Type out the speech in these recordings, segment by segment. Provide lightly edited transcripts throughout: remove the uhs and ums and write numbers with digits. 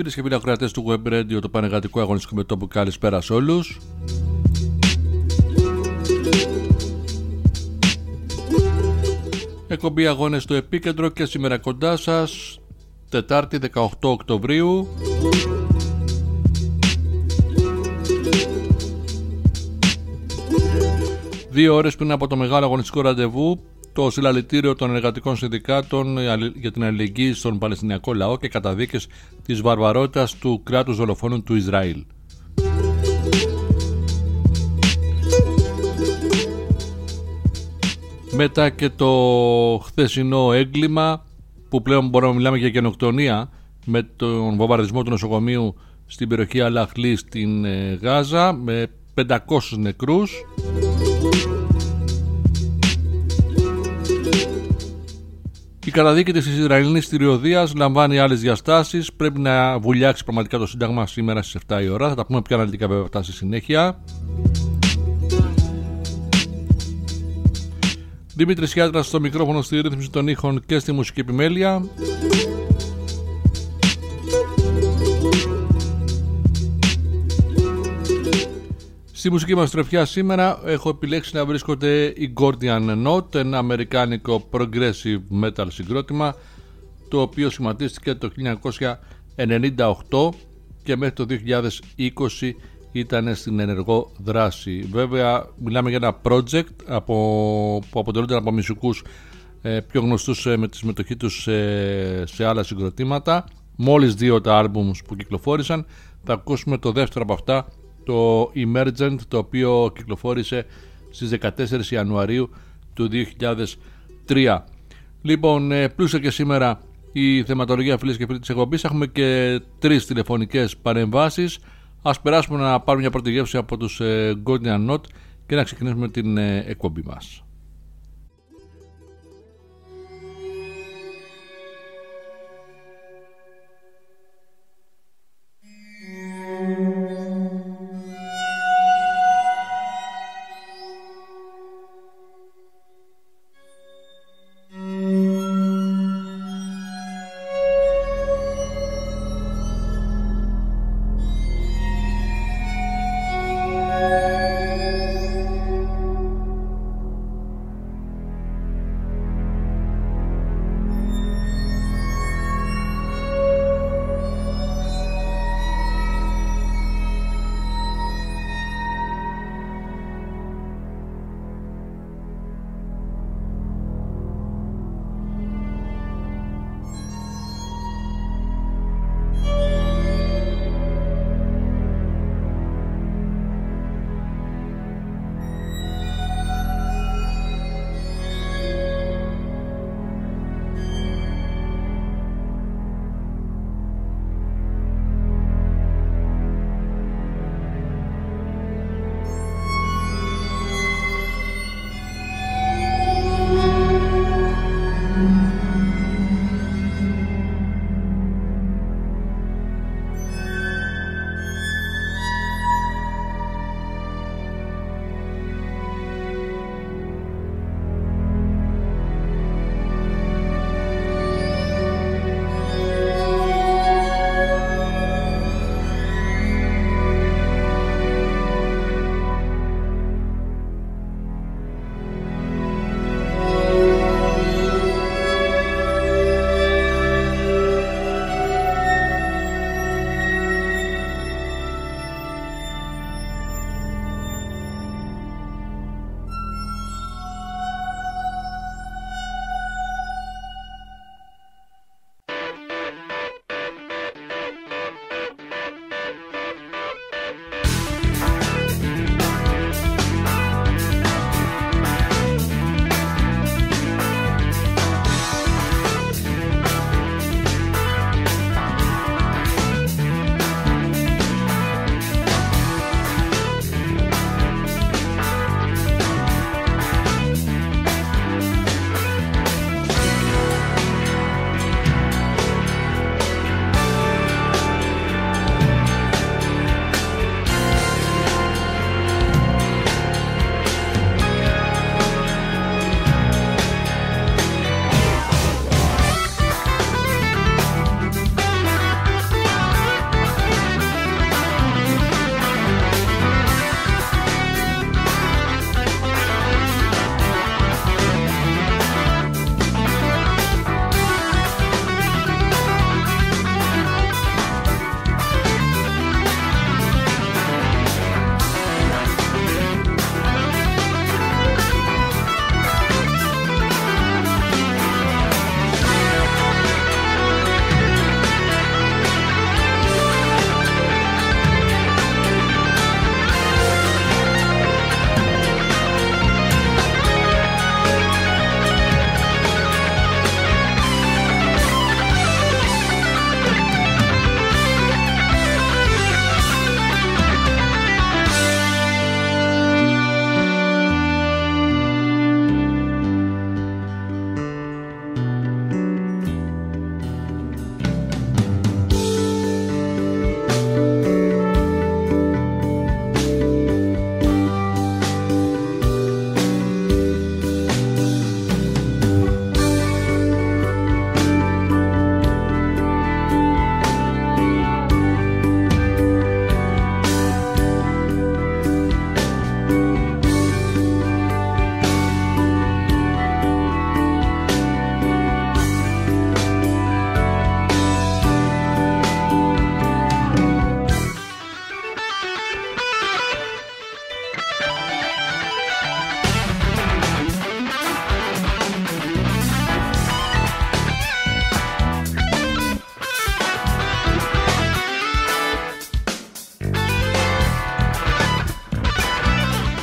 Φίλες και φίλοι ακροατές του Web Radio, το πανεργατικό αγωνιστικό μετώπου, καλησπέρα σε όλους. Εκπομπή Αγώνες στο Επίκεντρο και σήμερα κοντά σας, Τετάρτη 18 Οκτωβρίου. Δύο ώρες πριν από το μεγάλο αγωνιστικό ραντεβού, το συλλαλητήριο των εργατικών συνδικάτων για την αλληλεγγύη στον Παλαιστινιακό λαό και καταδίκες της βαρβαρότητας του κράτους δολοφόνων του Ισραήλ. Μετά και το χθεσινό έγκλημα, που πλέον μπορούμε να μιλάμε για γενοκτονία, με τον βομβαρδισμό του νοσοκομείου στην περιοχή Αλ-Αχλή στην Γάζα, με 500 νεκρούς. Η καταδίκη της Ισραηλινής θηριωδίας λαμβάνει άλλες διαστάσεις. Πρέπει να βουλιάξει πραγματικά το Σύνταγμα σήμερα στις 7 η ώρα. Θα τα πούμε πιο αναλυτικά βέβαια αυτά στη συνέχεια. Δημήτρης Σιάτρας στο μικρόφωνο, στη ρύθμιση των ήχων και στη μουσική επιμέλεια. Στη μουσική μας τροφιά σήμερα έχω επιλέξει να βρίσκονται η Gordian Knot, ένα αμερικάνικο progressive metal συγκρότημα, το οποίο σχηματίστηκε το 1998 και μέχρι το 2020 ήταν στην ενεργό δράση. Βέβαια μιλάμε για ένα project που αποτελούνται από μουσικούς πιο γνωστούς με τη συμμετοχή τους σε άλλα συγκροτήματα. Μόλις δύο τα άλμπουμς που κυκλοφόρησαν. Θα ακούσουμε το δεύτερο από αυτά, το Emergent, το οποίο κυκλοφόρησε στις 14 Ιανουαρίου του 2003. Λοιπόν, πλούσια και σήμερα η θεματολογία, φίλες και φίλοι της εκπομπής. Έχουμε και 3 τηλεφωνικές παρεμβάσεις. Ας περάσουμε να πάρουμε μια πρώτη γεύση από τους Gordian Knot και να ξεκινήσουμε την εκπομπή μας.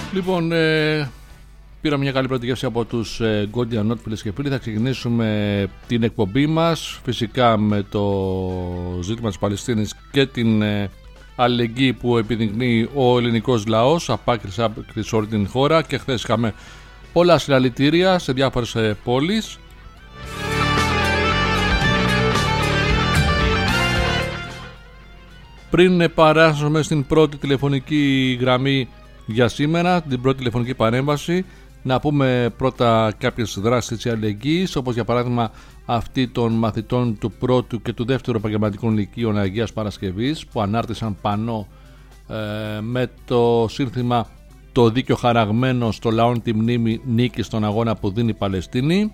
Λοιπόν, πήραμε μια καλή πρώτη γεύση από τους Gordian Knot, φίλες και φίλοι. Θα ξεκινήσουμε την εκπομπή μας φυσικά με το ζήτημα της Παλαιστίνης και την αλληλεγγύη που επιδεικνύει ο ελληνικός λαός από άκρη σε όλη την χώρα, και χθες είχαμε πολλά συλλαλητήρια σε διάφορες πόλεις. Πριν παράσουμε στην πρώτη τηλεφωνική γραμμή για σήμερα, την πρώτη τηλεφωνική παρέμβαση, να πούμε πρώτα κάποιες δράσεις της αλληλεγγύης, όπως για παράδειγμα αυτή των μαθητών του πρώτου και του δεύτερου επαγγελματικών λυκείων Αγίας Παρασκευής, που ανάρτησαν πανό με το σύνθημα «Το δίκαιο χαραγμένο στο λαόν τη μνήμη νίκη στον αγώνα που δίνει η Παλαιστίνη».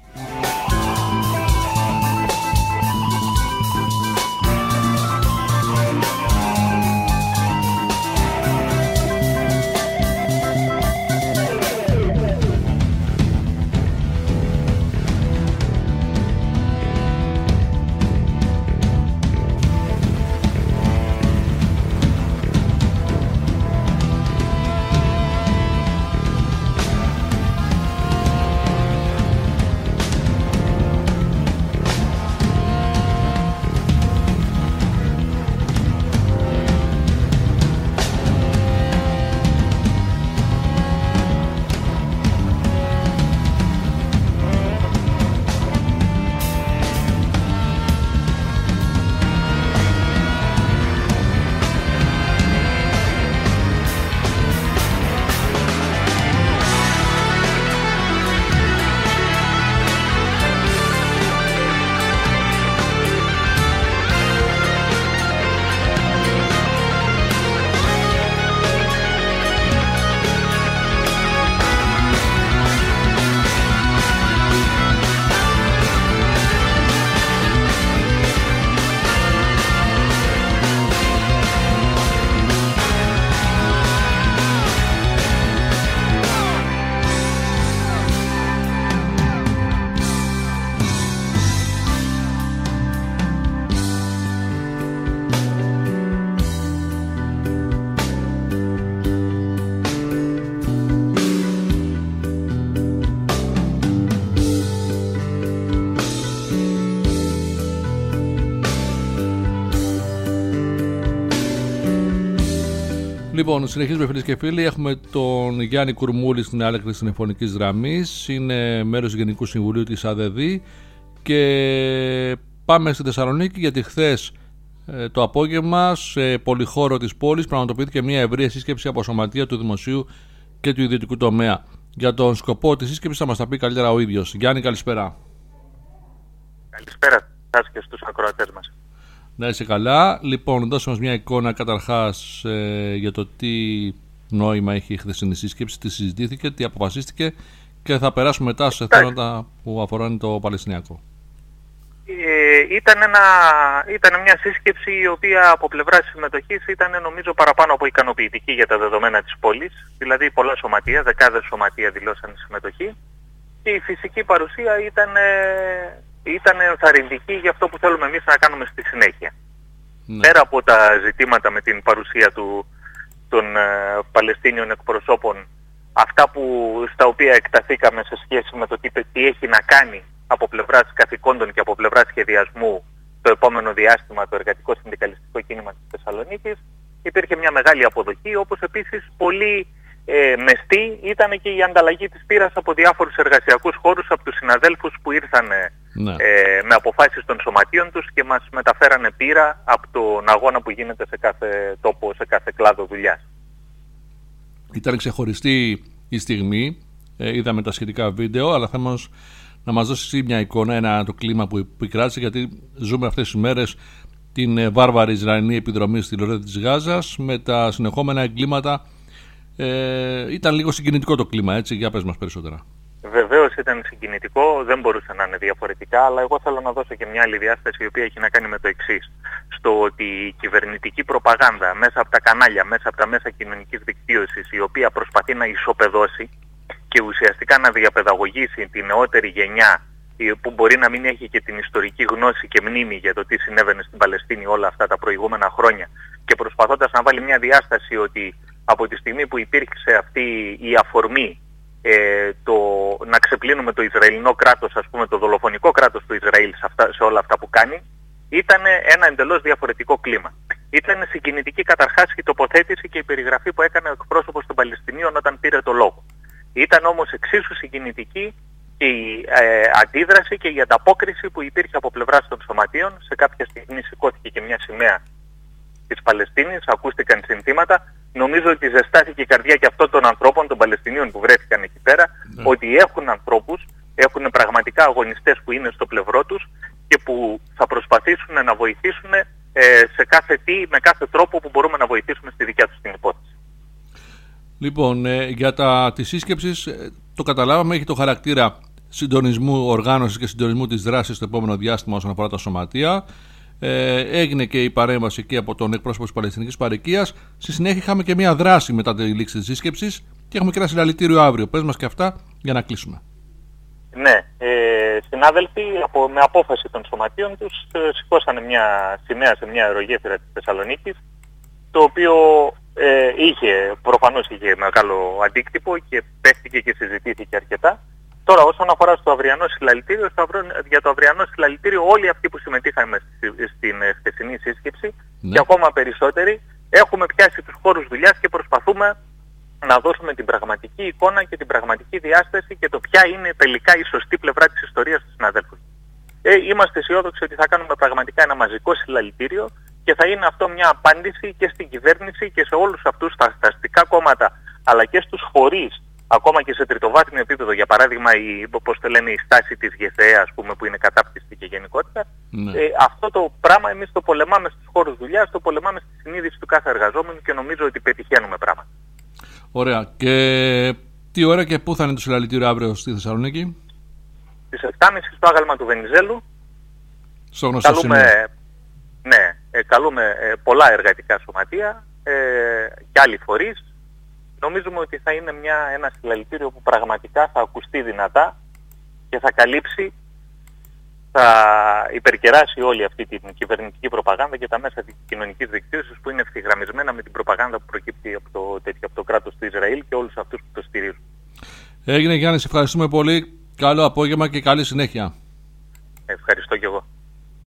Λοιπόν, συνεχίζουμε φίλες και φίλοι. Έχουμε τον Γιάννη Κουρμούλη στην άλλη άκρη της τηλεφωνικής γραμμής. Είναι μέρος του Γενικού Συμβουλίου της ΑΔΔ. Και πάμε στη Θεσσαλονίκη, γιατί χθες το απόγευμα σε πολυχώρο της πόλης πραγματοποιήθηκε μια ευρεία σύσκεψη από σωματεία του δημοσίου και του ιδιωτικού τομέα. Για τον σκοπό της σύσκεψης θα μας τα πει καλύτερα ο ίδιος. Γιάννη, καλησπέρα. Καλησπέρα σας και στους ακροατές μας. Να είσαι καλά. Λοιπόν, δώσε μας μια εικόνα καταρχάς για το τι νόημα έχει η χθεσινή σύσκεψη, τι συζητήθηκε, τι αποφασίστηκε, και θα περάσουμε μετά σε θέματα που αφορούν το Παλαιστινιακό. Ήταν μια σύσκεψη η οποία από πλευράς συμμετοχής ήταν νομίζω παραπάνω από ικανοποιητική για τα δεδομένα της πόλης. Δηλαδή πολλά σωματεία, δεκάδες σωματεία δηλώσαν συμμετοχή, και η φυσική παρουσία ήταν ενθαρρυντική για αυτό που θέλουμε εμείς να κάνουμε στη συνέχεια. Ναι. Πέρα από τα ζητήματα με την παρουσία των Παλαιστίνιων εκπροσώπων, αυτά στα οποία εκταθήκαμε σε σχέση με το τι έχει να κάνει από πλευράς καθηκόντων και από πλευράς σχεδιασμού το επόμενο διάστημα το εργατικό συνδικαλιστικό κίνημα της Θεσσαλονίκης, υπήρχε μια μεγάλη αποδοχή, όπως επίσης πολύ μεστή ήταν και η ανταλλαγή της πείρας από διάφορους εργασιακούς χώρους, από τους συναδέλφους που ήρθαν με αποφάσεις των σωματείων τους και μας μεταφέρανε πείρα από τον αγώνα που γίνεται σε κάθε τόπο, σε κάθε κλάδο δουλειάς. Ήταν ξεχωριστή η στιγμή, είδαμε τα σχετικά βίντεο, αλλά θα να μας δώσει μια εικόνα, το κλίμα που επικράτησε, γιατί ζούμε αυτές τις μέρες την βάρβαρη Ισραηλινή επιδρομή στη λωρίδα της Γάζας με τα συνεχόμενα εγκλήματα. Ήταν λίγο συγκινητικό το κλίμα, έτσι, για πες μας περισσότερα. Βεβαίως ήταν συγκινητικό, δεν μπορούσε να είναι διαφορετικά, αλλά εγώ θέλω να δώσω και μια άλλη διάσταση η οποία έχει να κάνει με το εξής. Στο ότι η κυβερνητική προπαγάνδα μέσα από τα κανάλια, μέσα από τα μέσα κοινωνικής δικτύωσης, η οποία προσπαθεί να ισοπεδώσει και ουσιαστικά να διαπαιδαγωγήσει τη νεότερη γενιά, που μπορεί να μην έχει και την ιστορική γνώση και μνήμη για το τι συνέβαινε στην Παλαιστίνη όλα αυτά τα προηγούμενα χρόνια, και προσπαθώντας να βάλει μια διάσταση ότι από τη στιγμή που υπήρξε αυτή η αφορμή να ξεπλύνουμε το Ισραηλινό κράτος, ας πούμε το δολοφονικό κράτος του Ισραήλ σε όλα αυτά που κάνει, ήταν ένα εντελώς διαφορετικό κλίμα. Ήταν συγκινητική καταρχάς η τοποθέτηση και η περιγραφή που έκανε ο εκπρόσωπος των Παλαιστινίων όταν πήρε το λόγο. Ήταν όμως εξίσου συγκινητική και η αντίδραση και η ανταπόκριση που υπήρχε από πλευράς των σωματείων. Σε κάποια στιγμή σηκώθηκε και μια σημαία της Παλαιστίνης, ακούστηκαν συνθήματα. Νομίζω ότι ζεστάθηκε η καρδιά και αυτών των ανθρώπων, των Παλαιστινίων που βρέθηκαν εκεί πέρα, ότι έχουν ανθρώπους, έχουν πραγματικά αγωνιστές που είναι στο πλευρό τους και που θα προσπαθήσουν να βοηθήσουν με κάθε τρόπο που μπορούμε να βοηθήσουμε στη δικιά τους την υπόθεση. Λοιπόν, για τη σύσκεψη, το καταλάβαμε, έχει το χαρακτήρα συντονισμού, οργάνωσης και συντονισμού της δράσης στο επόμενο διάστημα όσον αφορά τα σωματεία. Έγινε και η παρέμβαση εκεί από τον εκπρόσωπο της Παλαιστινικής Παροικίας. Στη συνέχεια είχαμε και μια δράση μετά τη λήξη της σύσκεψης και έχουμε και ένα συλλαλητήριο αύριο. Πες μας και αυτά για να κλείσουμε. Ναι, συνάδελφοι με απόφαση των σωματείων τους σηκώσανε μια σημαία σε μια αερογέφυρα της Θεσσαλονίκης, το οποίο προφανώς είχε μεγάλο αντίκτυπο και παίχτηκε και συζητήθηκε αρκετά. Τώρα όσον αφορά στο αυριανό συλλαλητήριο, για το αυριανό συλλαλητήριο όλοι αυτοί που συμμετείχαμε στην χθεσινή σύσκεψη και ακόμα περισσότεροι έχουμε πιάσει τους χώρους δουλειάς και προσπαθούμε να δώσουμε την πραγματική εικόνα και την πραγματική διάσταση και το ποια είναι τελικά η σωστή πλευρά της ιστορίας του συναδέλφου. Είμαστε αισιόδοξοι ότι θα κάνουμε πραγματικά ένα μαζικό συλλαλητήριο και θα είναι αυτό μια απάντηση και στην κυβέρνηση και σε όλους αυτούς τα αστικά κόμματα αλλά και στους φορείς, ακόμα και σε τριτοβάθμιο επίπεδο, για παράδειγμα η στάση της ΓΕΘΕ, ας πούμε, που είναι κατάπτυστη και γενικότητα. Αυτό το πράγμα εμείς το πολεμάμε στους χώρους δουλειάς, το πολεμάμε στη συνείδηση του κάθε εργαζόμενου και νομίζω ότι πετυχαίνουμε πράγματα. Ωραία. Και τι ώρα και πού θα είναι το συλλαλητήριο αύριο στη Θεσσαλονίκη? Στις 7.30 στο άγαλμα του Βενιζέλου. Στο γνωστό σημείο. Καλούμε πολλά εργατικά σωματεία και άλλοι φορείς. Νομίζουμε ότι θα είναι ένα συλλαλητήριο που πραγματικά θα ακουστεί δυνατά και θα καλύψει, θα υπερκεράσει όλη αυτή την κυβερνητική προπαγάνδα και τα μέσα της κοινωνικής δικτύωσης που είναι ευθυγραμμισμένα με την προπαγάνδα που προκύπτει από το κράτος του Ισραήλ και όλους αυτούς που το στηρίζουν. Έγινε, Γιάννη, σε ευχαριστούμε πολύ. Καλό απόγευμα και καλή συνέχεια. Ευχαριστώ και εγώ.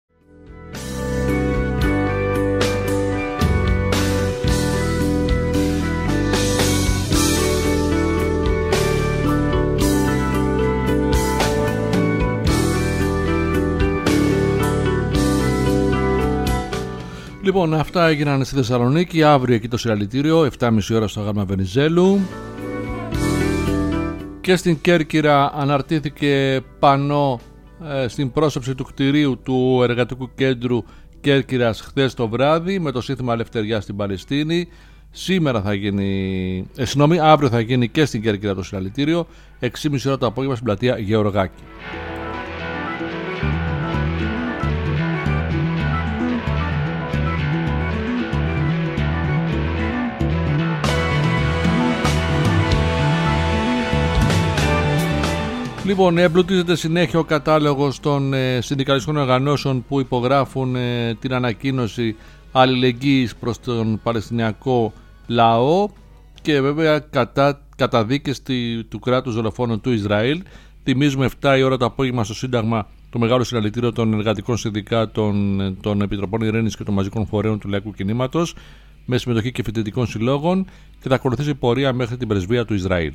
Λοιπόν, αυτά έγιναν στη Θεσσαλονίκη. Αύριο εκεί το συλλαλητήριο, 7.30 ώρα στο άγαλμα Βενιζέλου. Και στην Κέρκυρα αναρτήθηκε πανό στην πρόσωψη του κτηρίου του Εργατικού Κέντρου Κέρκυρας χθες το βράδυ με το σύνθημα Ελευθεριά στην Παλαιστίνη. Αύριο θα γίνει και στην Κέρκυρα το συλλαλητήριο, 6.30 ώρα το απόγευμα στην πλατεία Γεωργάκη. Λοιπόν, εμπλουτίζεται συνέχεια ο κατάλογος των συνδικαλιστικών οργανώσεων που υπογράφουν την ανακοίνωση αλληλεγγύης προς τον Παλαιστινιακό λαό και βέβαια καταδίκες του κράτους δολοφόνων του Ισραήλ. Θυμίζουμε 7 η ώρα το απόγευμα στο Σύνταγμα το μεγάλο συλλαλητήριο των εργατικών συνδικάτων, των Επιτροπών Ειρήνης και των μαζικών φορέων του Λαϊκού Κινήματος με συμμετοχή και φοιτητικών συλλόγων και θα ακολουθήσει πορεία μέχρι την πρεσβεία του Ισραήλ.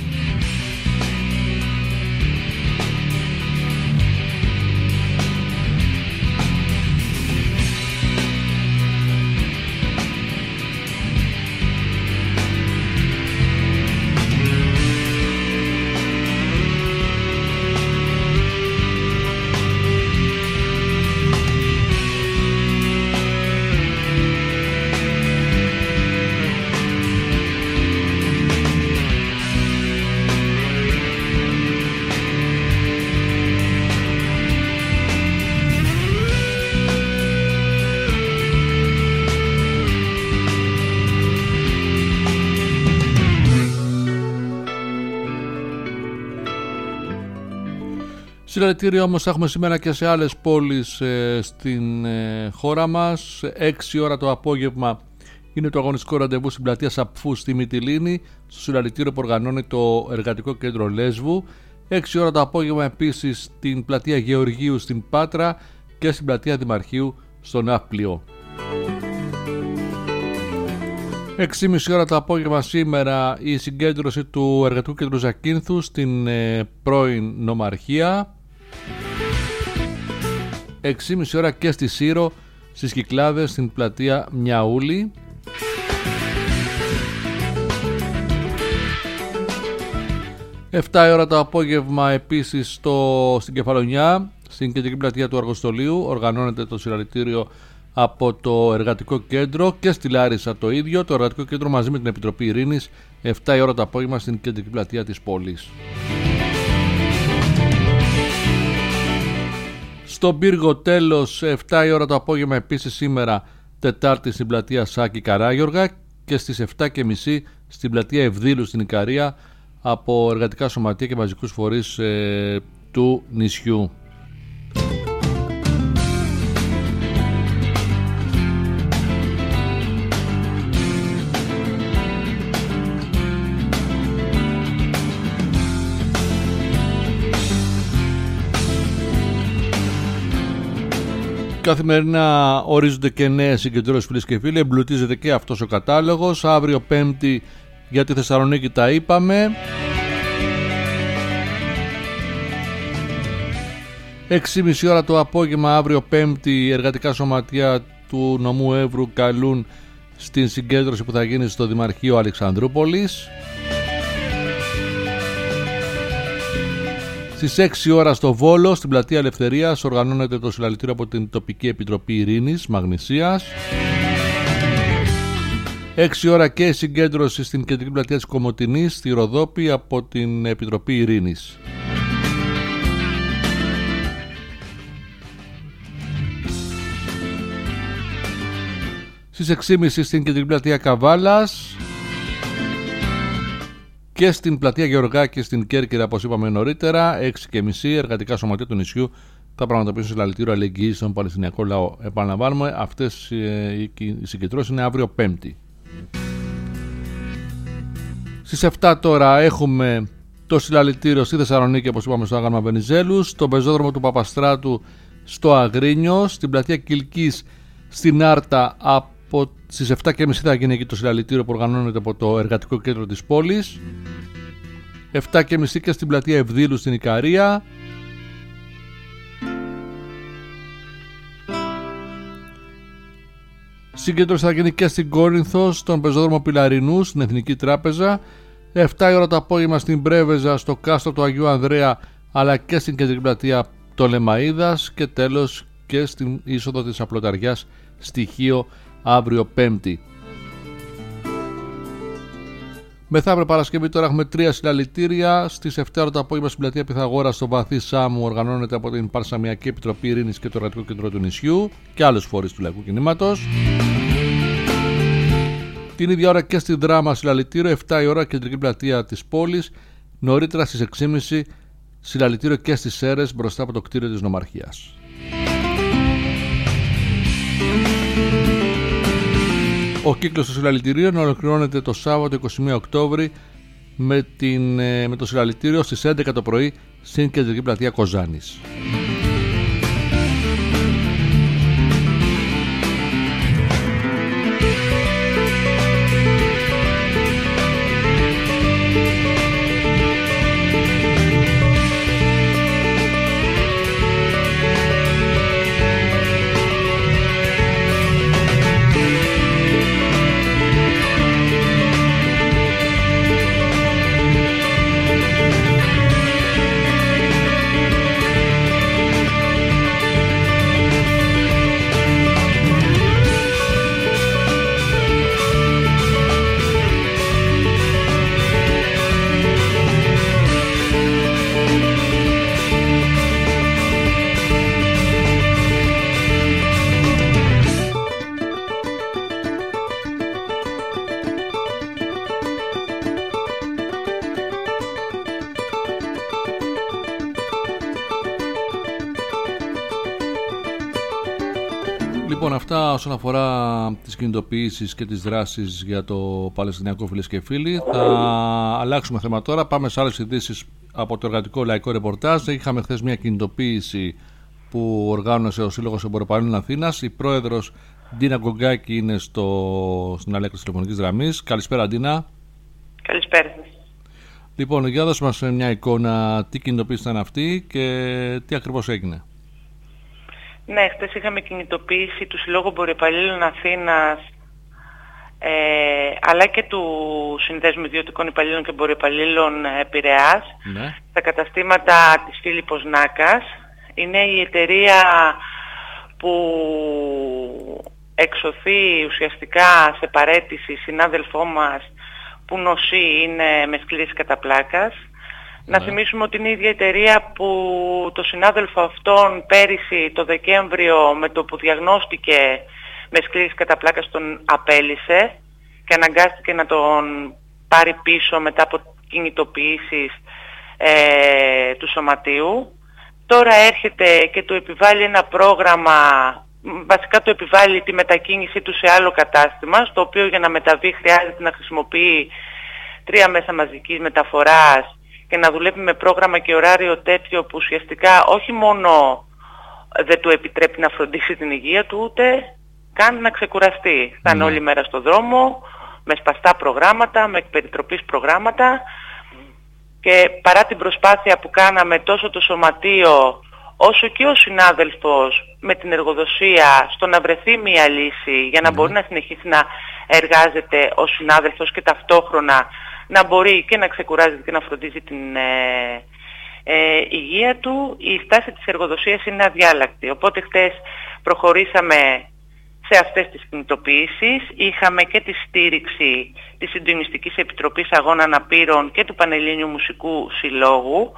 Συλλαλητήρια όμως θα έχουμε σήμερα και σε άλλες πόλεις στην χώρα μας. 6 ώρα το απόγευμα είναι το αγωνιστικό ραντεβού στην πλατεία Σαπφού στη Μυτιλήνη, στο συλλαλητήριο που οργανώνει το Εργατικό Κέντρο Λέσβου. 6 ώρα το απόγευμα επίσης στην πλατεία Γεωργίου στην Πάτρα και στην πλατεία Δημαρχείου στο Ναύπλιο. 6.30 ώρα το απόγευμα σήμερα η συγκέντρωση του Εργατικού Κέντρου Ζακίνθου στην πρώην Νομαρχία. 6.30 ώρα και στη Σύρο στις Κυκλάδες στην πλατεία Μιαούλη. 7 ώρα το απόγευμα επίσης στην Κεφαλονιά, στην κεντρική πλατεία του Αργοστολίου, οργανώνεται το συλλαλητήριο από το Εργατικό Κέντρο, και στη Λάρισα το ίδιο, το Εργατικό Κέντρο μαζί με την Επιτροπή Ειρήνης, 7 ώρα το απόγευμα στην κεντρική πλατεία της πόλης. Στον Πύργο τέλος, 7 η ώρα το απόγευμα επίσης σήμερα, Τετάρτη, στην πλατεία Σάκη Καράγιοργα, και στις 7.30 στην πλατεία Ευδήλου στην Ικαρία από εργατικά σωματεία και μαζικούς φορείς του νησιού. Καθημερινά ορίζονται και νέες συγκεντρώσεις, φίλες και φίλοι. Εμπλουτίζεται και αυτός ο κατάλογος. Αύριο Πέμπτη για τη Θεσσαλονίκη τα είπαμε. 6.30 ώρα το απόγευμα αύριο Πέμπτη εργατικά σωματεία του νομού Εύρου καλούν στην συγκέντρωση που θα γίνει στο Δημαρχείο Αλεξανδρούπολης. Στις 6 ώρα στο Βόλο, στην πλατεία Ελευθερίας, οργανώνεται το συλλαλητήριο από την τοπική Επιτροπή Ειρήνης Μαγνησίας. 6 ώρα και συγκέντρωση στην κεντρική πλατεία της Κομοτηνής στη Ροδόπη από την Επιτροπή Ειρήνης. Στις 6.30 στην κεντρική πλατεία Καβάλας και στην πλατεία Γεωργάκη στην Κέρκυρα, όπως είπαμε νωρίτερα, 6.30 εργατικά σωματεία του νησιού θα πραγματοποιήσουν συλλαλητήριο αλληλεγγύης στον Παλαιστινιακό λαό. Επαναλαμβάνουμε, αυτές οι συγκεντρώσεις είναι αύριο Πέμπτη. Στις 7 τώρα έχουμε το συλλαλητήριο στη Θεσσαλονίκη, όπως είπαμε, στο Άγαλμα Βενιζέλου, στον πεζόδρομο του Παπαστράτου στο Αγρίνιο, στην πλατεία Κιλκής στην Άρτα στις 7.30 θα γίνει εκεί το συλλαλητήριο που οργανώνεται από το Εργατικό Κέντρο της πόλης. 7.30 και στην πλατεία Ευδήλου στην Ικαρία. Συγκέντρωση θα γίνει και στην Κόρινθο, στον πεζόδρομο Πιλαρινού, στην Εθνική Τράπεζα. 7 ώρα το απόγευμα στην Πρέβεζα, στο κάστρο του Αγίου Ανδρέα, αλλά και στην κεντρική πλατεία Πτολεμαΐδας, και τέλος και στην είσοδο της Απλοταριάς Στοιχείο αύριο Πέμπτη. Μεθαύριο Παρασκευή τώρα έχουμε 3 συλλαλητήρια. Στις 7 ώρα το απόγευμα στην πλατεία Πυθαγόρα στο Βαθύ Σάμου, οργανώνεται από την Παρσαμιακή Επιτροπή Ειρήνης και το Εργατικό Κέντρο του νησιού και άλλους φορείς του λαϊκού κινήματος. Την ίδια ώρα και στην Δράμα συλλαλητήριο, 7 η ώρα κεντρική πλατεία της πόλης. Νωρίτερα στις 6.30 συλλαλητήριο και στις Σέρρες μπροστά από το κτίριο της Νομαρχίας. Ο κύκλος των συλλαλητηρίων ολοκληρώνεται το Σάββατο 21 Οκτώβρη με το συλλαλητήριο στις 11 το πρωί στην κεντρική πλατεία Κοζάνης. Λοιπόν, αυτά όσον αφορά τις κινητοποιήσεις και τις δράσεις για το Παλαιστινιακό, φίλες και φίλοι. Θα αλλάξουμε θέμα τώρα. Πάμε σε άλλες ειδήσεις από το Εργατικό Λαϊκό Ρεπορτάζ. Είχαμε χθες μια κινητοποίηση που οργάνωσε ο Σύλλογος Εμποροπαλλήλων Αθήνας. Η πρόεδρος Ντίνα Γκογκάκη είναι στην αλέκτηση τηλεφωνικής γραμμής. Καλησπέρα, Ντίνα. Καλησπέρα. Λοιπόν, για δώσε μας μια εικόνα, τι κινητοποίηση ήταν αυτή και τι ακριβώς έγινε. Ναι, χτες είχαμε κινητοποίηση του Συλλόγου Εμποροπαλλήλων Αθήνας, αλλά και του Συνδέσμου Ιδιωτικών Υπαλλήλων και Εμποροπαλλήλων Πειραιάς, ναι, στα καταστήματα της Φίλιππος Νάκας. Είναι η εταιρεία που εξωθεί ουσιαστικά σε παραίτηση συνάδελφό μας που νοσεί, είναι με σκλήρυνση κατά πλάκας. Να θυμίσουμε ότι είναι η ίδια εταιρεία που το συνάδελφο αυτόν πέρυσι το Δεκέμβριο, με το που διαγνώστηκε με σκλήρυνση κατά πλάκας, τον απέλυσε και αναγκάστηκε να τον πάρει πίσω μετά από κινητοποιήσεις του Σωματείου. Τώρα έρχεται και του επιβάλλει ένα πρόγραμμα, βασικά του επιβάλλει τη μετακίνησή του σε άλλο κατάστημα, στο οποίο για να μεταβεί χρειάζεται να χρησιμοποιεί 3 μέσα μαζικής μεταφοράς και να δουλεύει με πρόγραμμα και ωράριο τέτοιο που ουσιαστικά όχι μόνο δεν του επιτρέπει να φροντίσει την υγεία του, ούτε καν να ξεκουραστεί. Θα είναι όλη μέρα στο δρόμο, με σπαστά προγράμματα, με εκπεριτροπής προγράμματα, και παρά την προσπάθεια που κάναμε τόσο το Σωματείο όσο και ο συνάδελφος με την εργοδοσία στο να βρεθεί μια λύση για να μπορεί να συνεχίσει να εργάζεται ο συνάδελφος και ταυτόχρονα να μπορεί και να ξεκουράζεται και να φροντίζει την υγεία του, η στάση της εργοδοσίας είναι αδιάλακτη. Οπότε χτες προχωρήσαμε σε αυτές τις κινητοποιήσεις. Είχαμε και τη στήριξη της Συντονιστικής Επιτροπής Αγώνα Αναπήρων και του Πανελλήνιου Μουσικού Συλλόγου.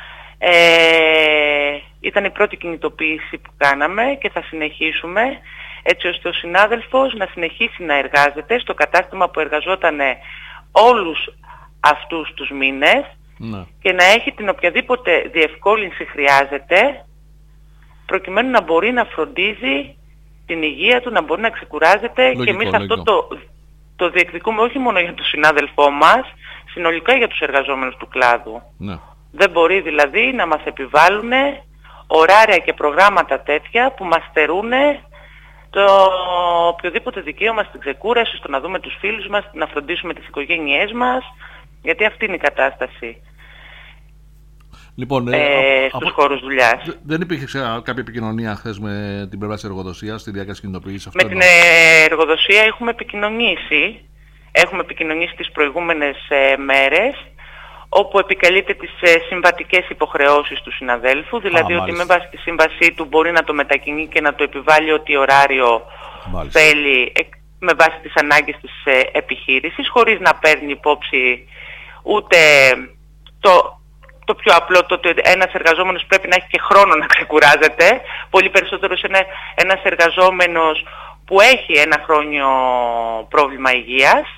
Ήταν η πρώτη κινητοποίηση που κάναμε και θα συνεχίσουμε, έτσι ώστε ο συνάδελφος να συνεχίσει να εργάζεται στο κατάστημα που εργαζόταν όλους αυτούς τους μήνες, και να έχει την οποιαδήποτε διευκόλυνση χρειάζεται προκειμένου να μπορεί να φροντίζει την υγεία του, να μπορεί να ξεκουράζεται. Και εμείς αυτό το διεκδικούμε όχι μόνο για τον συνάδελφό μας, συνολικά για τους εργαζόμενους του κλάδου. Δεν μπορεί δηλαδή να μας επιβάλλουν ωράρια και προγράμματα τέτοια που μας στερούν το οποιοδήποτε δικαίωμα στην ξεκούραση, στο να δούμε τους φίλους μας, να φροντίσουμε τις οικογένειές μας, γιατί αυτή είναι η κατάσταση. Λοιπόν, στους χώρους δουλειάς. Δεν υπήρχε κάποια επικοινωνία χθες με την πλευρά της εργοδοσίας στη διάρκεια της κινητοποίησης? Με την εργοδοσία έχουμε επικοινωνήσει. Έχουμε επικοινωνήσει τις προηγούμενες μέρες, όπου επικαλείται τις συμβατικές υποχρεώσεις του συναδέλφου, δηλαδή ότι με βάση τη σύμβασή του μπορεί να το μετακινεί και να το επιβάλλει ό,τι ωράριο θέλει με βάση τις ανάγκες της επιχείρησης, χωρίς να παίρνει υπόψη ούτε το πιο απλό, το ότι ένας εργαζόμενος πρέπει να έχει και χρόνο να ξεκουράζεται. Πολύ περισσότερο είναι ένας εργαζόμενος που έχει ένα χρόνιο πρόβλημα υγείας.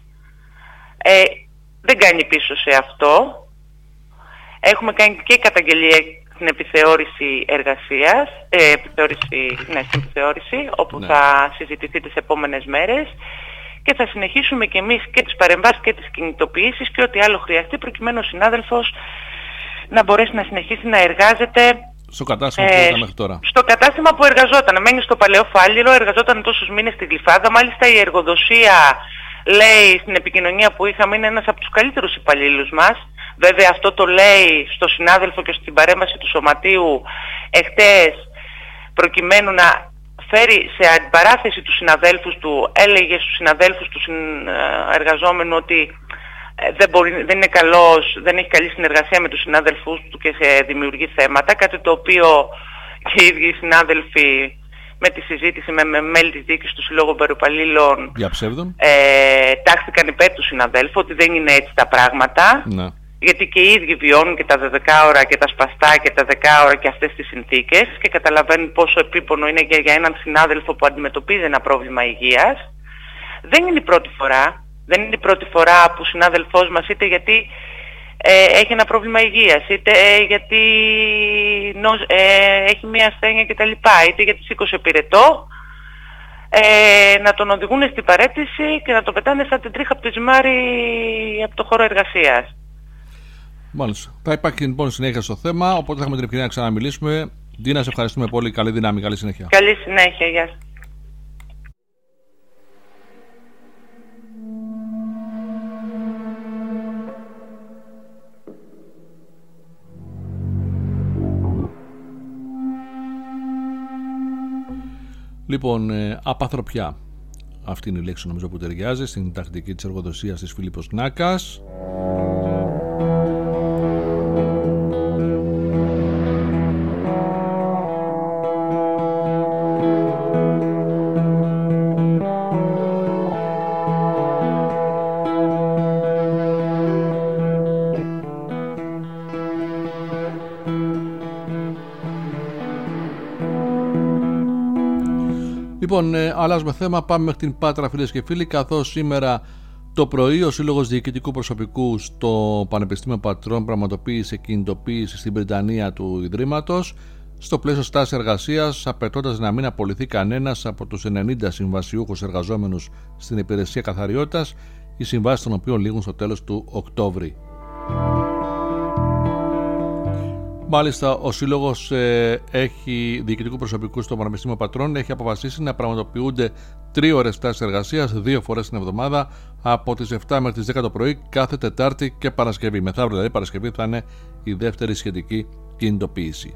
Δεν κάνει πίσω σε αυτό. Έχουμε κάνει και καταγγελία στην επιθεώρηση εργασίας, στην επιθεώρηση, όπου θα συζητηθεί τις επόμενες μέρες, και θα συνεχίσουμε και εμείς και τις παρεμβάσεις και τις κινητοποιήσεις και ό,τι άλλο χρειαστεί, προκειμένου ο συνάδελφος να μπορέσει να συνεχίσει να εργάζεται στο κατάστημα που ήταν μέχρι τώρα. Στο κατάστημα που εργαζόταν. Μένει στο Παλαιό Φάληρο, εργαζόταν τόσους μήνες στη Γλυφάδα. Μάλιστα η εργοδοσία, λέει στην επικοινωνία που είχαμε, είναι ένας από τους καλύτερους υπαλλήλους μας. Βέβαια αυτό το λέει στο συνάδελφο και στην παρέμβαση του Σωματείου εχθές, προκειμένου να φέρει σε αντιπαράθεση τους συναδέλφους του. Έλεγε στους συναδέλφους του εργαζόμενου ότι δεν είναι καλός, δεν έχει καλή συνεργασία με τους συνάδελφούς του και σε δημιουργεί θέματα, κάτι το οποίο και οι ίδιοι οι συνάδελφοι με τη συζήτηση με μέλη της διοίκησης του Συλλόγου Εμποροπαλλήλων τάχθηκαν υπέρ του συναδέλφου, ότι δεν είναι έτσι τα πράγματα. Γιατί και οι ίδιοι βιώνουν και τα 12 ώρα και τα σπαστά και τα 10 ώρα και αυτές τις συνθήκες, και καταλαβαίνουν πόσο επίπονο είναι για έναν συνάδελφο που αντιμετωπίζει ένα πρόβλημα υγείας. Δεν είναι η πρώτη φορά. Δεν είναι η πρώτη φορά που ο συνάδελφός μας, είτε γιατί έχει ένα πρόβλημα υγείας, είτε γιατί έχει μια ασθένεια κτλ., είτε γιατί σήκωσε πυρετό, να τον οδηγούν στην παραίτηση και να τον πετάνε σαν την τρίχα από τη ζυμάρι από το χώρο εργασίας. Μάλιστα. Θα υπάρχει λοιπόν συνέχεια στο θέμα, οπότε θα έχουμε την ευκαιρία να ξαναμιλήσουμε. Ντίνα, σε ευχαριστούμε πολύ. Καλή δύναμη, καλή συνέχεια. Καλή συνέχεια, γεια σας. Λοιπόν, απαθροπιά. Αυτή είναι η λέξη νομίζω που ταιριάζει στην τακτική της εργοδοσίας της Φίλιππος Νάκας. Λοιπόν, αλλάζουμε θέμα, πάμε μέχρι την Πάτρα, φίλες και φίλοι, καθώς σήμερα το πρωί ο Σύλλογος Διοικητικού Προσωπικού στο Πανεπιστήμιο Πατρών πραγματοποίησε κινητοποίηση στην Βρυτανία του Ιδρύματος στο πλαίσιο στάσης εργασίας, απαιτώντας να μην απολυθεί κανένας από τους 90 συμβασιούχους εργαζόμενους στην υπηρεσία καθαριότητας, οι συμβάσεις των οποίων λήγουν στο τέλος του Οκτώβρη. Μάλιστα, ο Σύλλογος Διοικητικού Προσωπικού στο Πανεπιστήμιο Πατρών έχει αποφασίσει να πραγματοποιούνται 3 ώρες στάσης εργασίας 2 φορές την εβδομάδα από τις 7 μέχρι τις 10 το πρωί κάθε Τετάρτη και Παρασκευή. Μεθαύριο, δηλαδή Παρασκευή, θα είναι η δεύτερη σχετική κινητοποίηση.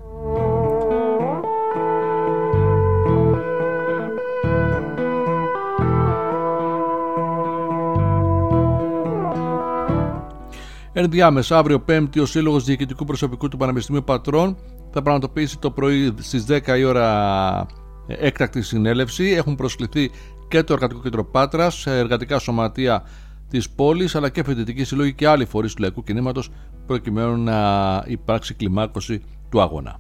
Ενδιάμεσα, αύριο Πέμπτη, ο Σύλλογος Διοικητικού Προσωπικού του Πανεπιστημίου Πατρών θα πραγματοποιήσει το πρωί στις 10 η ώρα έκτακτη συνέλευση. Έχουν προσκληθεί και το Εργατικό Κέντρο Πάτρας, εργατικά σωματεία της πόλης, αλλά και φοιτητικοί σύλλογοι και άλλοι φορείς του λαϊκού κινήματος, προκειμένου να υπάρξει κλιμάκωση του αγώνα.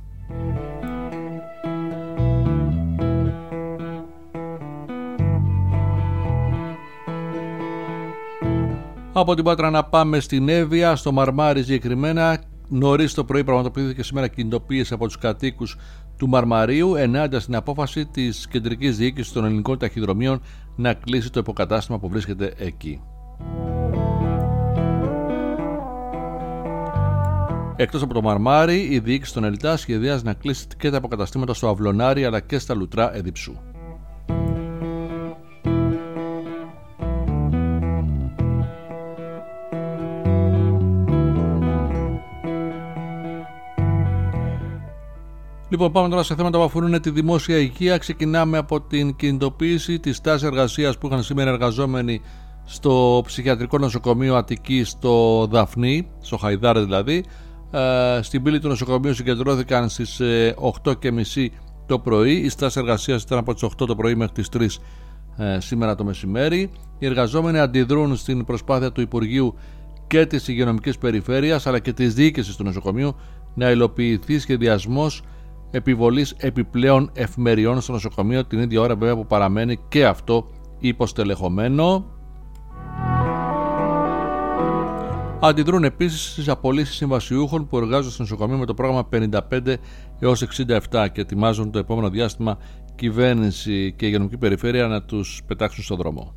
Από την Πάτρα να πάμε στην Εύβοια, στο Μαρμάρι συγκεκριμένα. Νωρίς το πρωί πραγματοποιήθηκε σήμερα κινητοποίηση από τους κατοίκους του Μαρμαρίου ενάντια στην απόφαση της Κεντρικής Διοίκησης των Ελληνικών Ταχυδρομείων να κλείσει το υποκατάστημα που βρίσκεται εκεί. Εκτός από το Μαρμάρι, η διοίκηση των ΕΛΤΑ σχεδιάζει να κλείσει και τα υποκαταστήματα στο Αυλωνάρι αλλά και στα Λουτρά Εδιψού. Λοιπόν, πάμε τώρα σε θέματα που αφορούν τη δημόσια υγεία. Ξεκινάμε από την κινητοποίηση της τάσης εργασίας που είχαν σήμερα εργαζόμενοι στο ψυχιατρικό νοσοκομείο Αττικής στο Δαφνί, στο Χαϊδάρι δηλαδή. Στην πύλη του νοσοκομείου συγκεντρώθηκαν στις 8:30 το πρωί. Η στάση εργασίας ήταν από τις 8 το πρωί μέχρι τις 3 σήμερα το μεσημέρι. Οι εργαζόμενοι αντιδρούν στην προσπάθεια του Υπουργείου και της Υγειονομικής Περιφέρειας αλλά και της διοίκησης του νοσοκομείου να υλοποιηθεί σχεδιασμός επιβολής επιπλέον εφημεριών στο νοσοκομείο, την ίδια ώρα βέβαια που παραμένει και αυτό υποστελεχωμένο. Αντιδρούν επίσης στις απολύσεις συμβασιούχων που εργάζονται στο νοσοκομείο με το πρόγραμμα 55 έως 67 και ετοιμάζουν το επόμενο διάστημα κυβέρνηση και υγειονομική περιφέρεια να τους πετάξουν στον δρόμο.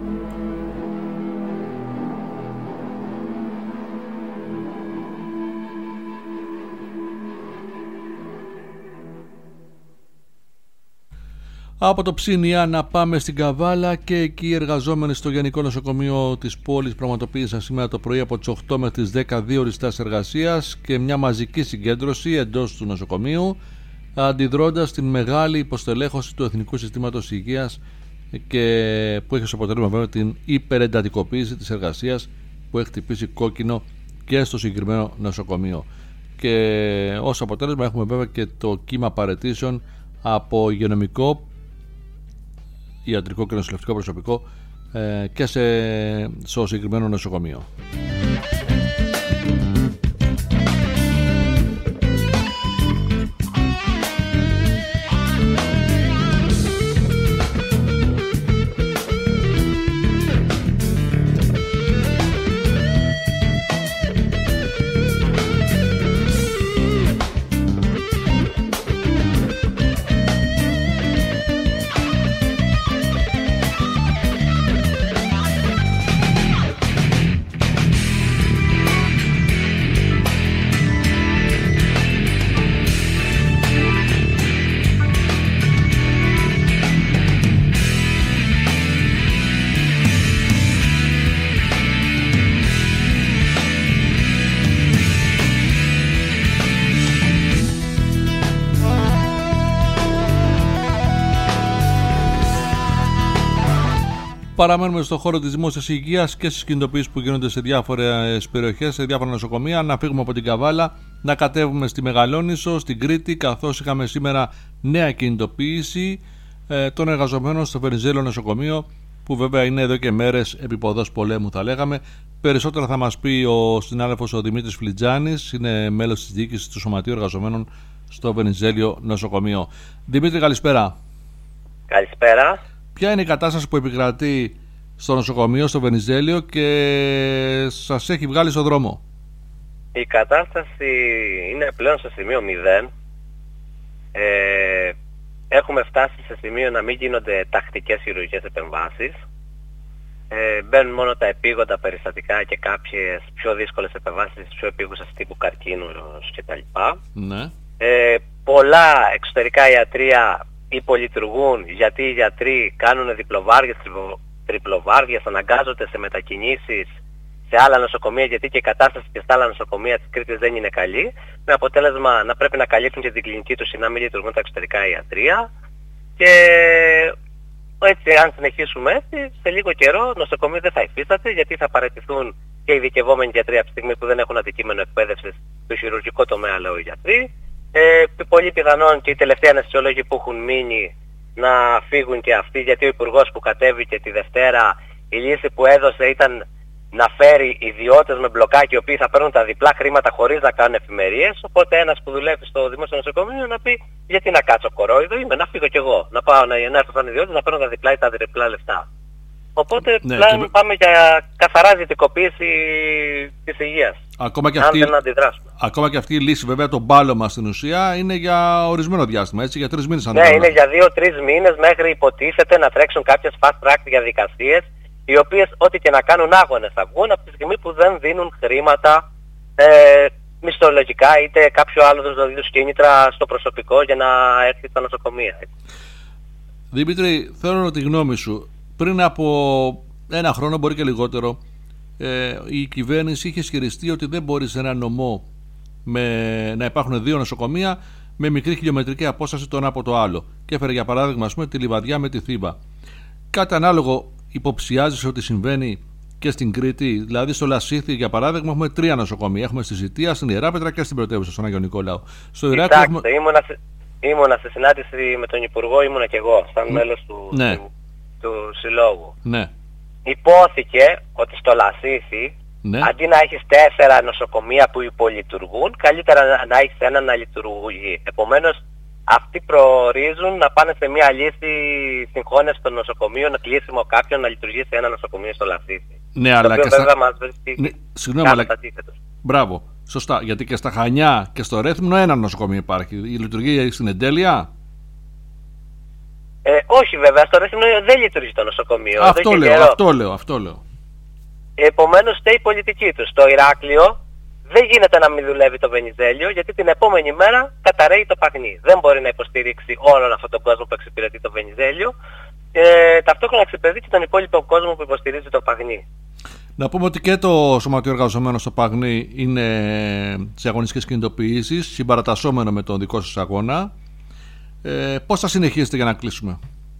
Από το Ψήνια να πάμε στην Καβάλα και εκεί οι εργαζόμενοι στο Γενικό Νοσοκομείο της πόλης πραγματοποίησαν σήμερα το πρωί από τις 8 μέχρι τις 10 ώρες στάσης εργασίας και μια μαζική συγκέντρωση εντός του νοσοκομείου, αντιδρώντας την μεγάλη υποστελέχωση του Εθνικού Συστήματος Υγείας και που έχει ως αποτέλεσμα βέβαια την υπερεντατικοποίηση της εργασίας που έχει χτυπήσει κόκκινο και στο συγκεκριμένο νοσοκομείο. Και ως αποτέλεσμα έχουμε βέβαια και το κύμα παραιτήσεων από υγειονομικό, ιατρικό και νοσηλευτικό προσωπικό και στο συγκεκριμένο νοσοκομείο. Παραμένουμε στον χώρο της δημόσιας υγείας και στις κινητοποιήσεις που γίνονται σε διάφορες περιοχές, σε διάφορα νοσοκομεία. Να φύγουμε από την Καβάλα, να κατέβουμε στη Μεγαλόνισσο, στην Κρήτη, καθώς είχαμε σήμερα νέα κινητοποίηση των εργαζομένων στο Βενιζέλιο νοσοκομείο, που βέβαια είναι εδώ και μέρες επίποδος πολέμου, θα λέγαμε. Περισσότερα θα μας πει ο συνάδελφος ο Δημήτρης Φλιτζάνης, είναι μέλος της διοίκησης του Σωματείου Εργαζομένων στο Βενιζέλιο νοσοκομείο. Δημήτρη, καλησπέρα. Καλησπέρα. Ποια είναι η κατάσταση που επικρατεί στο νοσοκομείο, στο Βενιζέλιο, και σας έχει βγάλει στο δρόμο? Η κατάσταση είναι πλέον σε σημείο 0. Έχουμε φτάσει σε σημείο να μην γίνονται τακτικές χειρουργικές επεμβάσεις. Μπαίνουν μόνο τα επίγοντα περιστατικά και κάποιες πιο δύσκολες επεμβάσεις, πιο επίγουσες τύπου καρκίνους κτλ. Ναι. Πολλά εξωτερικά ιατρεία υπολειτουργούν, γιατί οι γιατροί κάνουν διπλοβάρδιες, τριπλοβάρδιες, αναγκάζονται σε μετακινήσεις σε άλλα νοσοκομεία, γιατί και η κατάσταση και στα άλλα νοσοκομεία της Κρήτης δεν είναι καλή, με αποτέλεσμα να πρέπει να καλύπτουν και την κλινική τους ή να μην λειτουργούν τα εξωτερικά ιατρεία. Και έτσι, αν συνεχίσουμε έτσι, σε λίγο καιρό νοσοκομείο δεν θα υφίσταται, γιατί θα παραιτηθούν και οι ειδικευόμενοι γιατροί από τη στιγμή που δεν έχουν αντικείμενο εκπαίδευσης στο χειρουργικό τομέα, λέω, οι γιατροί. Πολύ πιθανόν και οι τελευταίοι αναισθησιολόγοι που έχουν μείνει να φύγουν και αυτοί, γιατί ο υπουργός που κατέβηκε τη Δευτέρα, η λύση που έδωσε ήταν να φέρει ιδιώτες με μπλοκάκι, οι οποίοι θα παίρνουν τα διπλά χρήματα χωρίς να κάνουν εφημερίες. Οπότε ένας που δουλεύει στο δημόσιο νοσοκομείο να πει, γιατί να κάτσω κορόιδο, είμαι να φύγω κι εγώ, να πάω να έρθω σαν ιδιώτης να παίρνω τα διπλά ή τα τριπλά λεφτά. Οπότε πλέον πάμε για καθαρά ζητικοποίηση της υγείας. Ακόμα και αυτή η λύση, βέβαια, το μπάλωμα στην ουσία είναι για ορισμένο διάστημα, έτσι, για 3 μήνες. Ναι, είναι για 2-3 μήνες, μέχρι υποτίθεται να τρέξουν κάποιες fast track διαδικασίες, οι οποίες ό,τι και να κάνουν άγονες θα βγουν από τη στιγμή που δεν δίνουν χρήματα μισθολογικά είτε κάποιο άλλο είδους κίνητρα στο προσωπικό για να έρθει στα νοσοκομεία. Δημήτρη, θέλω τη γνώμη σου. Πριν από 1 χρόνο, μπορεί και λιγότερο, η κυβέρνηση είχε ισχυριστεί ότι δεν μπορεί σε ένα νομό να υπάρχουν 2 νοσοκομεία με μικρή χιλιομετρική απόσταση το ένα από το άλλο. Και έφερε για παράδειγμα, ας πούμε, τη Λιβαδιά με τη Θήβα. Κάτι ανάλογο υποψιάζεσαι ότι συμβαίνει και στην Κρήτη? Δηλαδή, στο Λασίθι, για παράδειγμα, έχουμε 3 νοσοκομεία. Έχουμε στη Ζητία, στην Ιεράπετρα και στην πρωτεύουσα, στον Άγιο Νικόλαο. Στο Ηράκλειο έχουμε... ήμουνα σε συνάντηση με τον Υπουργό, ήμουνα και εγώ, σαν μέλος του Συλλόγου. Ναι. Υπόθηκε ότι στο Λασίθι, αντί να έχεις 4 νοσοκομεία που υπολειτουργούν, καλύτερα να έχεις ένα να λειτουργεί. Επομένως, αυτοί προορίζουν να πάνε σε μια λύση συγχώνευση των νοσοκομείων, κλείσιμο κάποιον να λειτουργήσει σε ένα νοσοκομείο στο Λασίθι. Ναι, αλλά και βέβαια μας βρίσκει αντίθετος. Μπράβο, σωστά. Γιατί και στα Χανιά και στο Ρέθυμνο ένα νοσοκομείο υπάρχει. Η λειτουργία στην εντέλεια. Όχι, βέβαια, στο Ρέθυμνο δεν λειτουργεί το νοσοκομείο. Αυτό λέω. Επομένως, φταίει η πολιτική του. Στο Ηράκλειο δεν γίνεται να μην δουλεύει το Βενιζέλιο, γιατί την επόμενη μέρα καταραίει το Παγνί. Δεν μπορεί να υποστηρίξει όλον αυτόν τον κόσμο που εξυπηρετεί το Βενιζέλιο, ταυτόχρονα εξυπηρετεί και τον υπόλοιπο κόσμο που υποστηρίζει το Παγνί. Να πούμε ότι και το Σωματείο Εργαζομένων στο Παγνί είναι σε αγωνιστικές κινητοποιήσεις, συμπαρατασσόμενο με τον δικό σας αγώνα. Πώς θα συνεχίσετε για να κλείσουμε?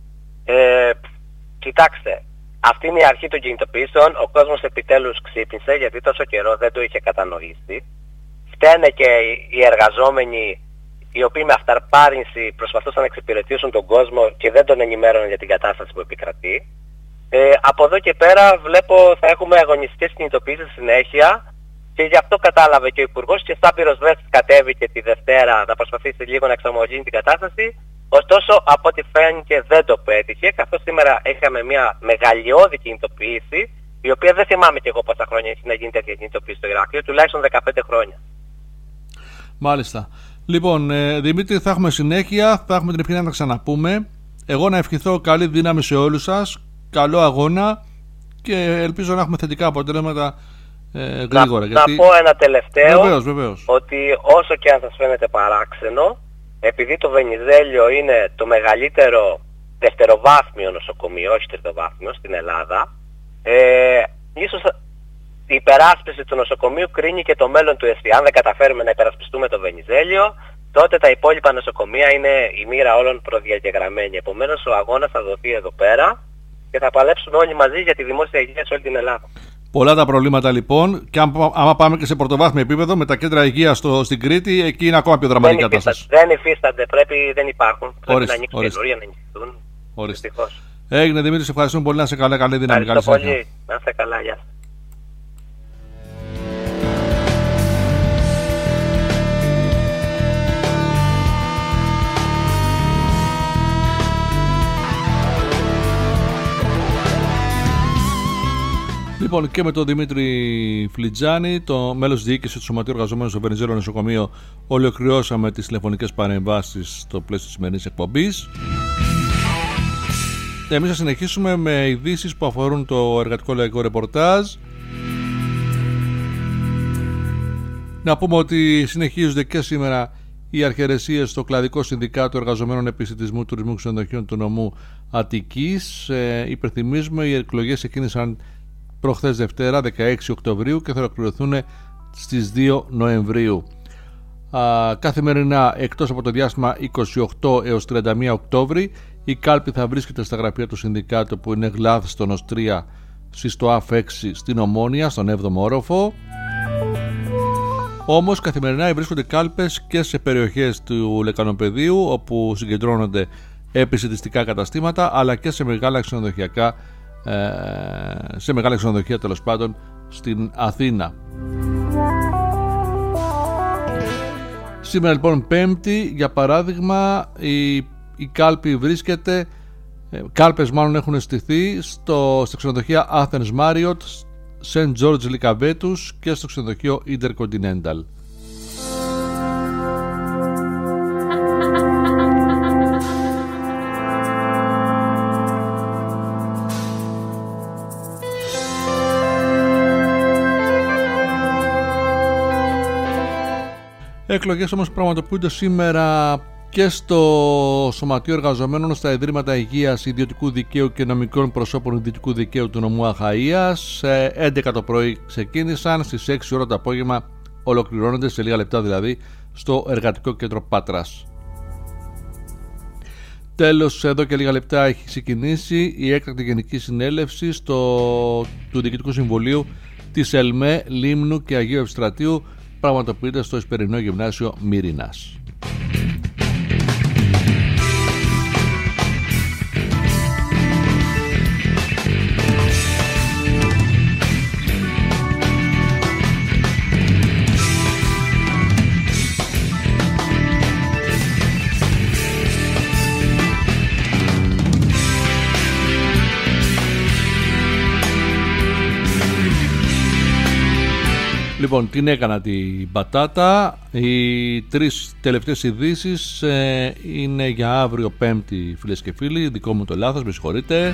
Κοιτάξτε, αυτή είναι η αρχή των κινητοποιήσεων. Ο κόσμος επιτέλους ξύπνησε, γιατί τόσο καιρό δεν το είχε κατανοήσει. Φταίνε και οι εργαζόμενοι, οι οποίοι με αυταρπάρνηση προσπαθούσαν να εξυπηρετήσουν τον κόσμο και δεν τον ενημέρωναν για την κατάσταση που επικρατεί. Από εδώ και πέρα βλέπω θα έχουμε αγωνιστικές κινητοποιήσεις συνέχεια, και γι' αυτό κατάλαβε και ο Υπουργός και σαν πυροσβέστης κατέβηκε τη Δευτέρα να προσπαθήσει λίγο να εξομολογήσει την κατάσταση. Ωστόσο, από ό,τι φαίνεται δεν το πέτυχε, καθώς σήμερα είχαμε μια μεγαλειώδη κινητοποίηση, η οποία δεν θυμάμαι κι εγώ πόσα χρόνια έχει να γίνει τέτοια κινητοποίηση στο Ηράκλειο, τουλάχιστον 15 χρόνια. Μάλιστα. Λοιπόν, Δημήτρη, θα έχουμε συνέχεια, θα έχουμε την ευκαιρία να τα ξαναπούμε. Εγώ να ευχηθώ καλή δύναμη σε όλους σας, καλό αγώνα και ελπίζω να έχουμε θετικά αποτελέσματα γρήγορα. Να πω ένα τελευταίο, βεβαίως. ότι όσο και αν σας φαίνεται παράξενο, επειδή το Βενιζέλιο είναι το μεγαλύτερο δευτεροβάθμιο νοσοκομείο, όχι τριτοβάθμιο, στην Ελλάδα, ίσως η υπεράσπιση του νοσοκομείου κρίνει και το μέλλον του ΕΣΥ. Αν δεν καταφέρουμε να υπερασπιστούμε το Βενιζέλιο, τότε τα υπόλοιπα νοσοκομεία είναι η μοίρα όλων προδιαγεγραμμένη. Επομένως, ο αγώνας θα δοθεί εδώ πέρα και θα παλέψουμε όλοι μαζί για τη δημόσια υγεία σε όλη την Ελλάδα. Πολλά τα προβλήματα λοιπόν, και άμα πάμε και σε πρωτοβάθμιο επίπεδο με τα κέντρα υγείας στην Κρήτη, εκεί είναι ακόμα πιο δραματική κατάσταση. Δεν υφίστανται, δεν υπάρχουν. Πρέπει να ανοίξουν καινούρια, να ανοιχτούν. Δυστυχώς. Έγινε, Δημήτρη, σε ευχαριστούμε πολύ, να είσαι καλά, καλή δύναμη. Ευχαριστώ πολύ, να είστε καλά, γεια σας. Λοιπόν, και με τον Δημήτρη Φλιτζάνη, το μέλος της διοίκησης του Σωματείου Εργαζομένων στο Βενιζέλο Νοσοκομείο, ολοκληρώσαμε τις τηλεφωνικές παρεμβάσεις στο πλαίσιο της σημερινής εκπομπής. Εμείς θα συνεχίσουμε με ειδήσεις που αφορούν το εργατικό λαϊκό ρεπορτάζ. Να πούμε ότι συνεχίζονται και σήμερα οι αρχαιρεσίες στο Κλαδικό Συνδικάτο Εργαζομένων Επισιτισμού, Τουρισμού και Ξενοδοχείων του νομού Αττικής. Υπενθυμίζουμε, οι εκλογές ξεκίνησαν προχθές Δευτέρα 16 Οκτωβρίου και θα ολοκληρωθούν στις 2 Νοεμβρίου. Καθημερινά, εκτός από το διάστημα 28 έως 31 Οκτώβρη, η κάλπη θα βρίσκεται στα γραφεία του Συνδικάτου που είναι Γλάθστονος 3 στο ΑΦ6 στην Ομόνια, στον 7ο όροφο. Όμως καθημερινά βρίσκονται κάλπες και σε περιοχές του Λεκανοπεδίου, όπου συγκεντρώνονται επισιτιστικά καταστήματα, αλλά και σε μεγάλα ξενοδοχεία τέλος πάντων στην Αθήνα. Σήμερα λοιπόν Πέμπτη, για παράδειγμα, η κάλπη βρίσκεται, κάλπες μάλλον έχουν στηθεί στα ξενοδοχεία Athens Marriott, St. George Lycabettus και στο ξενοδοχείο Intercontinental. Εκλογές όμως πραγματοποιούνται σήμερα και στο Σωματείο Εργαζομένων, στα Ιδρύματα Υγείας, Ιδιωτικού Δικαίου και Νομικών Προσώπων Ιδιωτικού Δικαίου του νομού Αχαΐας. 11 το πρωί ξεκίνησαν, στις 6 ώρα το απόγευμα ολοκληρώνονται, σε λίγα λεπτά δηλαδή, στο Εργατικό Κέντρο Πάτρας. Τέλος, εδώ και λίγα λεπτά έχει ξεκινήσει η έκτακτη Γενική Συνέλευση του Διοικητικού Συμβουλίου της ΕΛΜΕ, Λίμνου και Αγίου Ευστρατείου, πραγματοποιείται στο Εσπερινό Γυμνάσιο Μύρινας. Λοιπόν, την έκανα την πατάτα. Οι τρεις τελευταίες ειδήσεις είναι για αύριο Πέμπτη, φίλες και φίλοι. Δικό μου το λάθος, με συγχωρείτε.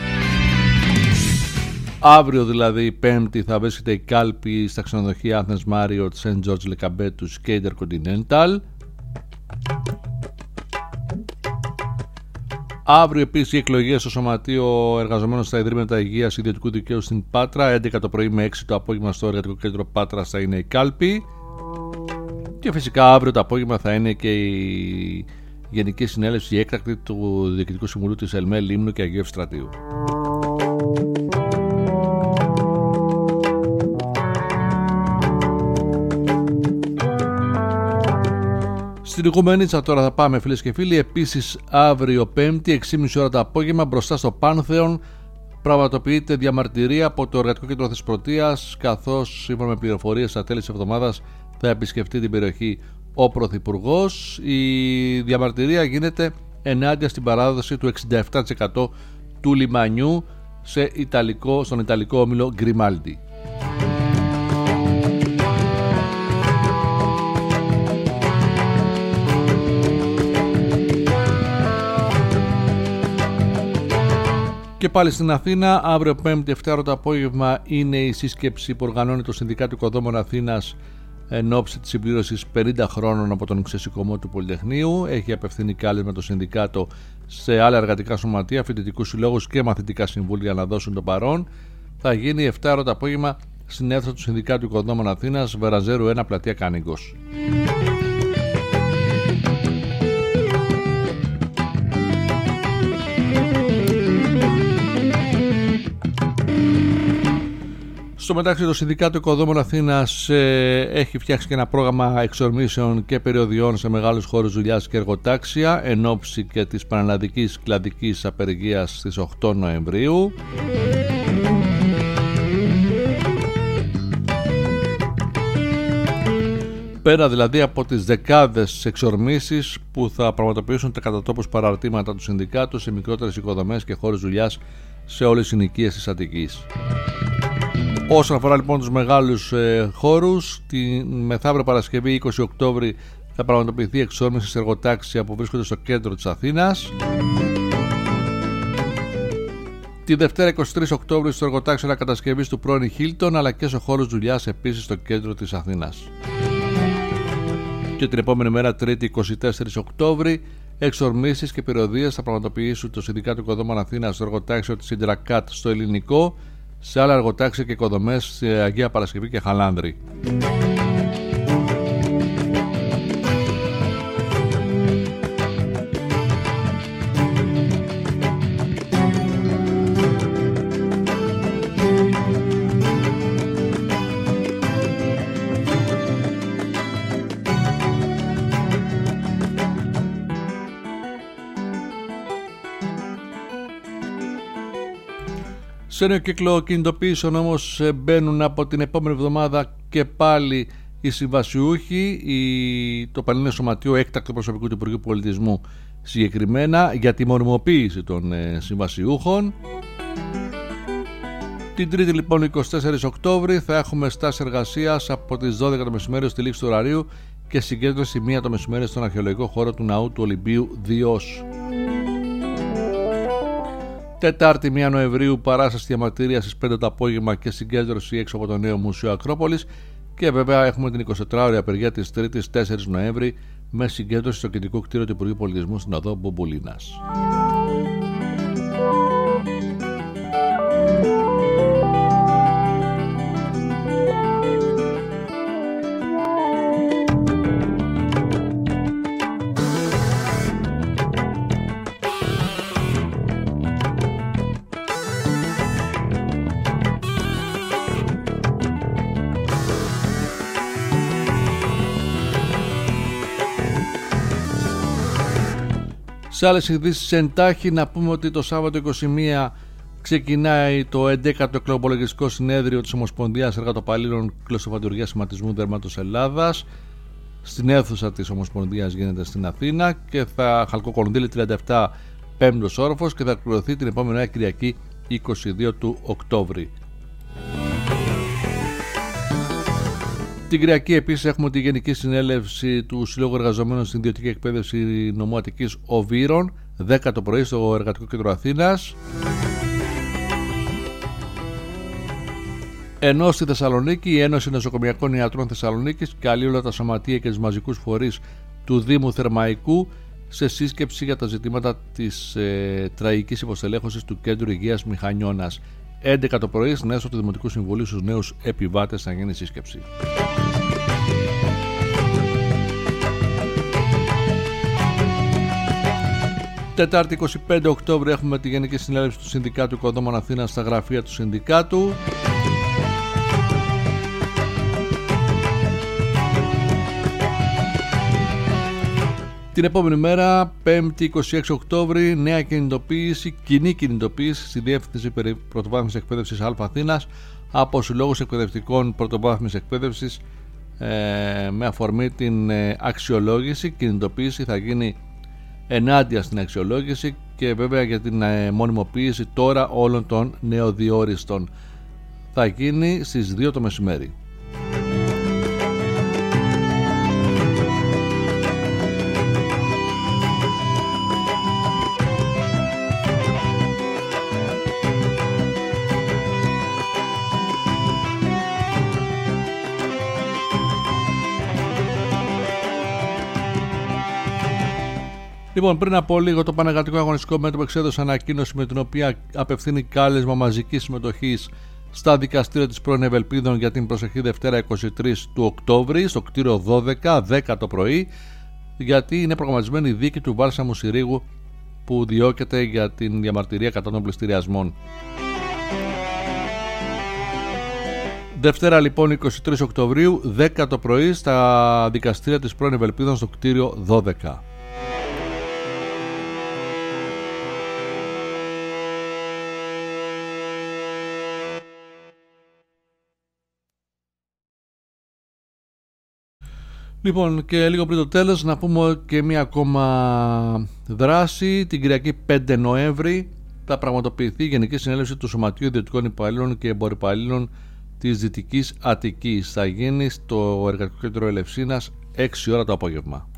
Αύριο δηλαδή Πέμπτη θα βρίσκεται η κάλπη στα ξενοδοχεία Athens Marriott, St. George Lycabettus και Intercontinental. Αύριο επίσης οι εκλογές στο Σωματείο Εργαζομένων στα Ιδρύματα Υγείας Ιδιωτικού Δικαίου στην Πάτρα, 11 το πρωί με 6 το απόγευμα στο Εργατικό Κέντρο Πάτρας θα είναι η κάλπη. Και φυσικά αύριο το απόγευμα θα είναι και η Γενική Συνέλευση, η έκτακτη του Διοικητικού Συμβουλίου της ΕΛΜΕ, Λίμνου και Αγίου Ευστρατείου. Στην Οικουμενίτσα τώρα θα πάμε, φίλες και φίλοι. Επίσης αύριο Πέμπτη 6.30 ώρα το απόγευμα, μπροστά στο Πάνθεον, πραγματοποιείται διαμαρτυρία από το Εργατικό Κέντρο Θεσπρωτείας, καθώς σύμφωνα με πληροφορίες στα τέλη της εβδομάδας θα επισκεφτεί την περιοχή ο Πρωθυπουργός. Η διαμαρτυρία γίνεται ενάντια στην παράδοση του 67% του λιμανιού στον Ιταλικό όμιλο Γκριμάλντι. Και πάλι στην Αθήνα, αύριο Πέμπτη 7 το απόγευμα είναι η σύσκεψη που οργανώνει το Συνδικάτο Οικοδόμων Αθήνας εν ώψη της συμπλήρωσης 50 χρόνων από τον ξεσηκωμό του Πολυτεχνείου. Έχει απευθύνει κάλεσμα το Συνδικάτο σε άλλα εργατικά σωματεία, φοιτητικούς συλλόγους και μαθητικά συμβούλια να δώσουν το παρόν. Θα γίνει 7 το απόγευμα στην αίθουσα του Συνδικάτου Οικοδόμων Αθήνας, Βεραζέρου 1, πλατεία Κάνικος. Στο μεταξύ, το Συνδικάτο Οικοδόμων Αθήνας έχει φτιάξει και ένα πρόγραμμα εξορμήσεων και περιοδιών σε μεγάλους χώρους δουλειάς και εργοτάξια εν ώψη και της πανελλαδικής κλαδικής απεργίας στις 8 Νοεμβρίου. Πέρα δηλαδή από τις δεκάδες εξορμήσεις που θα πραγματοποιήσουν τα κατά τόπους παραρτήματα του συνδικάτου σε μικρότερες οικοδομές και χώρους δουλειάς σε όλες τις συνοικίες της Αττικής. Όσον αφορά λοιπόν τους μεγάλους χώρους, τη μεθαύριο Παρασκευή 20 Οκτώβρη θα πραγματοποιηθεί εξόρμηση σε εργοτάξια που βρίσκονται στο κέντρο της Αθήνας. Τη Δευτέρα 23 Οκτώβρη στο εργοτάξιο ανακατασκευής του πρώην Χίλτον, αλλά και σε χώρους δουλειάς επίσης στο κέντρο της Αθήνας. Και την επόμενη μέρα, Τρίτη 24 Οκτώβρη, εξορμήσεις και περιοδίες θα πραγματοποιήσουν το Συνδικάτο Οικοδόμων Αθήνας στο εργοτάξιο της Ιντρακάτ στο Ελληνικό, σε άλλα εργοτάξια και οικοδομές σε Αγία Παρασκευή και Χαλάνδρη. Σε νέο κύκλο κινητοποιήσεων όμως μπαίνουν από την επόμενη εβδομάδα και πάλι οι συμβασιούχοι, το Πανελλήνιο Σωματείο Έκτακτου Προσωπικού του Υπουργείου Πολιτισμού συγκεκριμένα για τη μονιμοποίηση των συμβασιούχων. Την Τρίτη λοιπόν 24 Οκτώβρη θα έχουμε στάση εργασίας από τις 12 το μεσημέρι στη λήξη του ωραρίου και συγκέντρωση 1 το μεσημέρι στον αρχαιολογικό χώρο του Ναού του Ολυμπίου Διός. Τετάρτη 1 Νοεμβρίου παράσταση διαμαρτυρία στις 5 το απόγευμα και συγκέντρωση έξω από το νέο Μουσείο Ακρόπολης. Και βέβαια έχουμε την 24ωρη απεργία της Τρίτης 4 Νοέμβρη με συγκέντρωση στο κεντρικό κτίριο του Υπουργείου Πολιτισμού στην οδό Μπουμπουλίνας. Σε άλλες ειδήσεις εντάχει να πούμε ότι το Σάββατο 21 ξεκινάει το 11ο εκλογοπολογιστικό συνέδριο της Ομοσπονδίας Εργατοπαλλήλων Κλωστοφαντουργίας Σηματισμού Δέρματος Ελλάδας. Στην αίθουσα της Ομοσπονδίας γίνεται στην Αθήνα και θα χαλκοκονδύλει 37 πέμπτος όροφος και θα εκπληρωθεί την επόμενη Κυριακή 22 του Οκτώβρη. Την Κυριακή επίσης έχουμε τη Γενική Συνέλευση του Συλλόγου Εργαζομένων στην Ιδιωτική Εκπαίδευση Νομού Αττικής Οβύρων, 10 το πρωί στο Εργατικό Κέντρο Αθήνας. Ενώ στη Θεσσαλονίκη η Ένωση Νοσοκομιακών Ιατρών Θεσσαλονίκης καλεί όλα τα σωματεία και τους μαζικούς φορείς του Δήμου Θερμαϊκού σε σύσκεψη για τα ζητήματα της τραγικής υποστελέχωσης του Κέντρου Υγείας Μηχανιώνας. 11 το πρωί στην αίθουσα του Δημοτικού Συμβουλίου στους νέους επιβάτες θα γίνει σύσκεψη. Τετάρτη 25 Οκτώβρη έχουμε τη Γενική Συνέλευση του Συνδικάτου Οικοδόμων Αθήνας στα γραφεία του Συνδικάτου. Την επόμενη μέρα, 5η 26 Οκτώβρη, νέα κινητοποίηση, κοινή κινητοποίηση στη Διεύθυνση Πρωτοβάθμιας Εκπαίδευσης Α Αθήνας από συλλόγους εκπαιδευτικών πρωτοβάθμιας εκπαίδευσης με αφορμή την αξιολόγηση. Κινητοποίηση θα γίνει ενάντια στην αξιολόγηση και βέβαια για την μονιμοποίηση τώρα όλων των νεοδιόριστων. Θα γίνει στις 2 το μεσημέρι. Λοιπόν, πριν από λίγο το Πανεργατικό Αγωνιστικό Μέτωπο εξέδωσε ανακοίνωση με την οποία απευθύνει κάλεσμα μαζικής συμμετοχής στα δικαστήρια της πρώην Ευελπίδων για την προσεχή Δευτέρα 23 του Οκτώβρη στο κτίριο 12, 10 το πρωί, γιατί είναι προγραμματισμένη η δίκη του Βάλσαμου Συρίγου που διώκεται για την διαμαρτυρία κατά των πληστηριασμών. Δευτέρα λοιπόν 23 Οκτωβρίου 10 το πρωί στα δικαστήρια της πρώην Ευελπίδων στο κτίριο 12. Λοιπόν, και λίγο πριν το τέλος να πούμε και μία ακόμα δράση. Την Κυριακή 5 Νοέμβρη θα πραγματοποιηθεί η Γενική Συνέλευση του Σωματείου Ιδιωτικών Υπαλλήλων και Εμπορυπαλλήλων της Δυτικής Αττικής. Θα γίνει στο Εργατικό Κέντρο Ελευσίνας 6 ώρα το απόγευμα.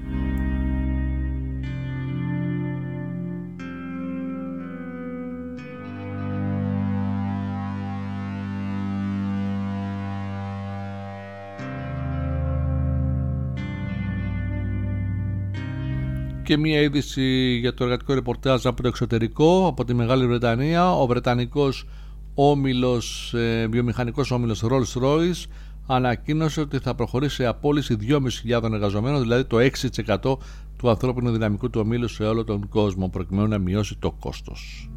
Και μία είδηση για το εργατικό ρεπορτάζ από το εξωτερικό, από τη Μεγάλη Βρετανία. Ο βρετανικός βιομηχανικός όμιλος Rolls-Royce ανακοίνωσε ότι θα προχωρήσει σε απόλυση 2.500 εργαζομένων, δηλαδή το 6% του ανθρώπινου δυναμικού του ομίλου σε όλο τον κόσμο, προκειμένου να μειώσει το κόστος.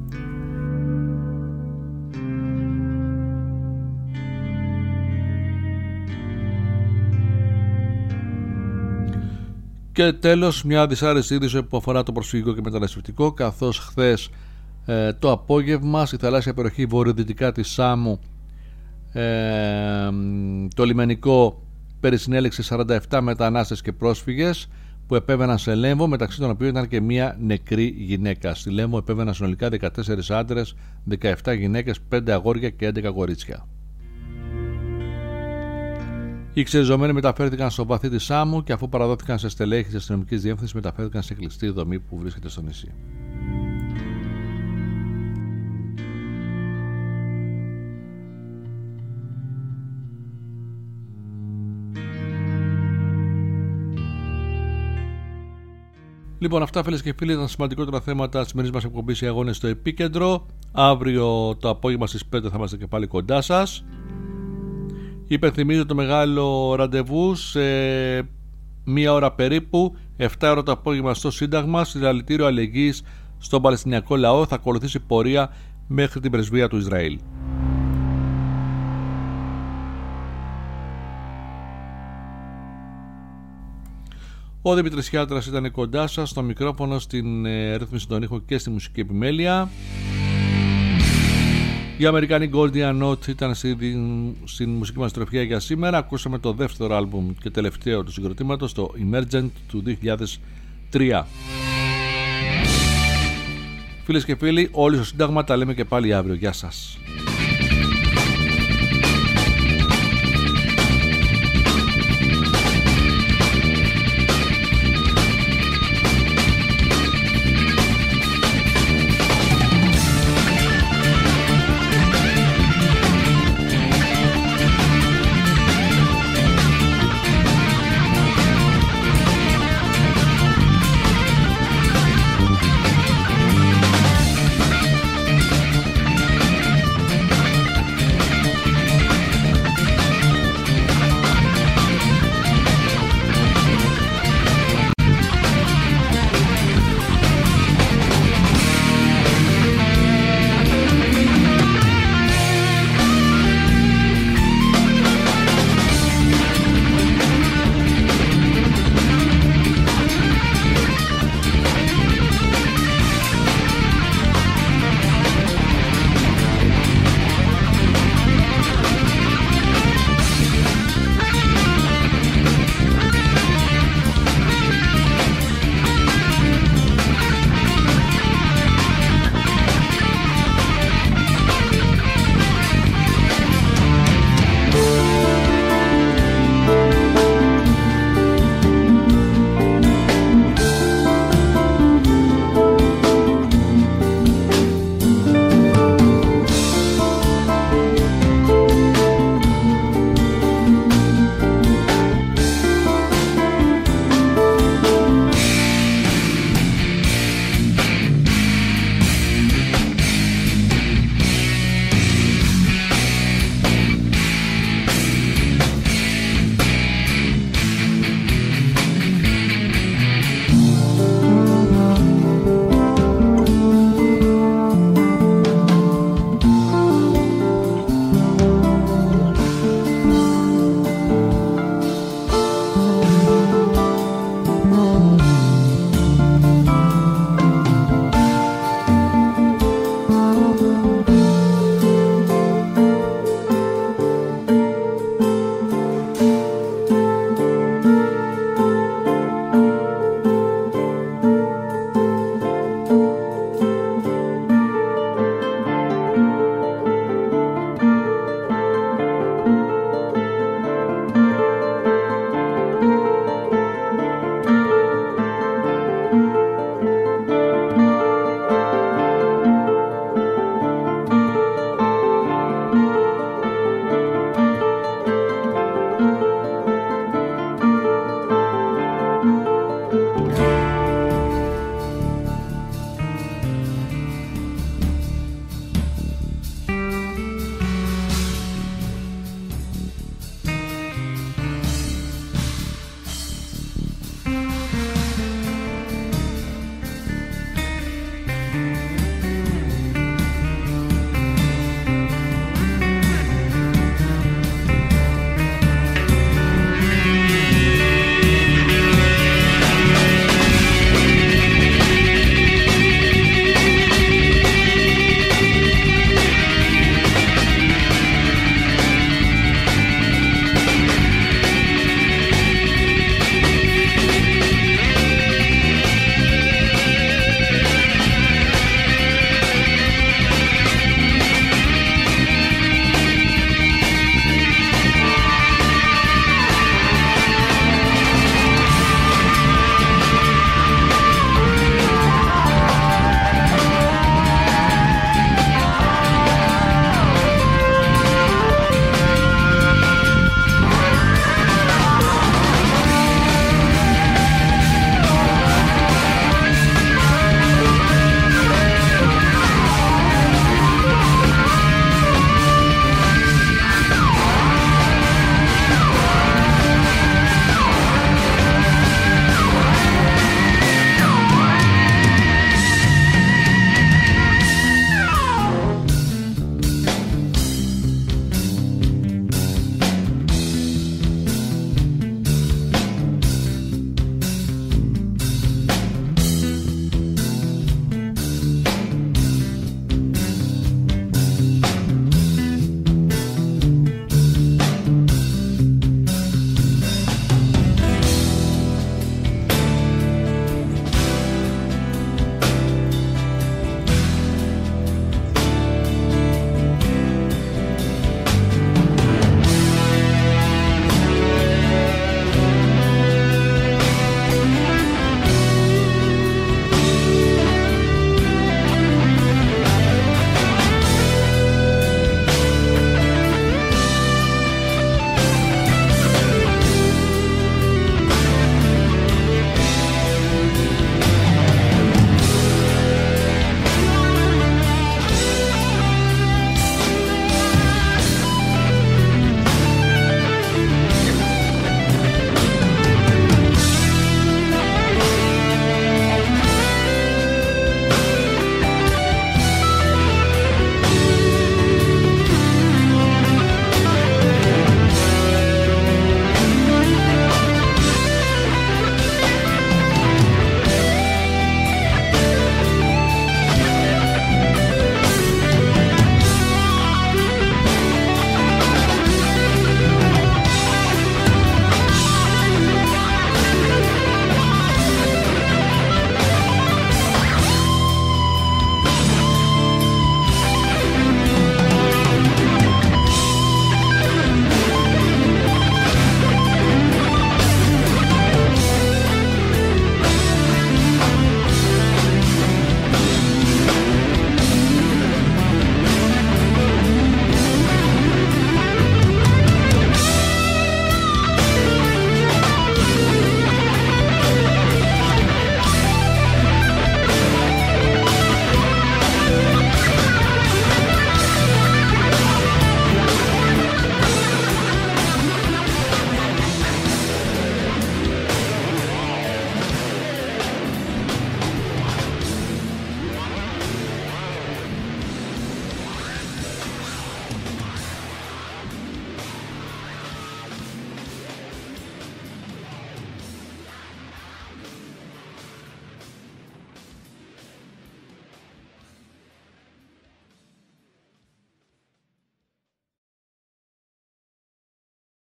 Και τέλος, μια δυσάρεστη είδηση που αφορά το προσφυγικό και μεταναστευτικό, καθώς χθες το απόγευμα στη θαλάσσια περιοχή βορειοδυτικά της Σάμου το λιμενικό περισυνέλεξε 47 μετανάστες και πρόσφυγες που επέβαιναν σε Λέμβο, μεταξύ των οποίων ήταν και μια νεκρή γυναίκα. Στη Λέμβο επέβαιναν συνολικά 14 άντρες, 17 γυναίκες, 5 αγόρια και 11 κορίτσια. Οι ξεριζωμένοι μεταφέρθηκαν στο βαθύ της Σάμου και αφού παραδόθηκαν σε στελέχη της αστυνομικής διεύθυνσης, μεταφέρθηκαν σε κλειστή δομή που βρίσκεται στο νησί. Λοιπόν, αυτά φίλες και φίλοι ήταν σημαντικότερα θέματα της σημερινής μας εκπομπής, οι αγώνες στο επίκεντρο. Αύριο το απόγευμα στις 5 θα είμαστε και πάλι κοντά σας. Υπενθυμίζω το μεγάλο ραντεβού σε μία ώρα περίπου, 7 ώρα το απόγευμα στο Σύνταγμα, συλλαλητήριο αλληλεγγύης στον Παλαιστινιακό λαό. Θα ακολουθήσει πορεία μέχρι την πρεσβεία του Ισραήλ. Ο Δημήτρης Χιάτρας ήταν κοντά σας, στο μικρόφωνο, στην ρύθμιση των ήχων και στη μουσική επιμέλεια. Η Αμερικάνη Gordian Knot ήταν στην μουσική μας τροφιά για σήμερα. Ακούσαμε το δεύτερο άλμπουμ και τελευταίο του συγκροτήματος, το Emergent του 2003. Φίλες και φίλοι, όλοι στο Σύνταγμα, τα λέμε και πάλι αύριο. Γεια σας.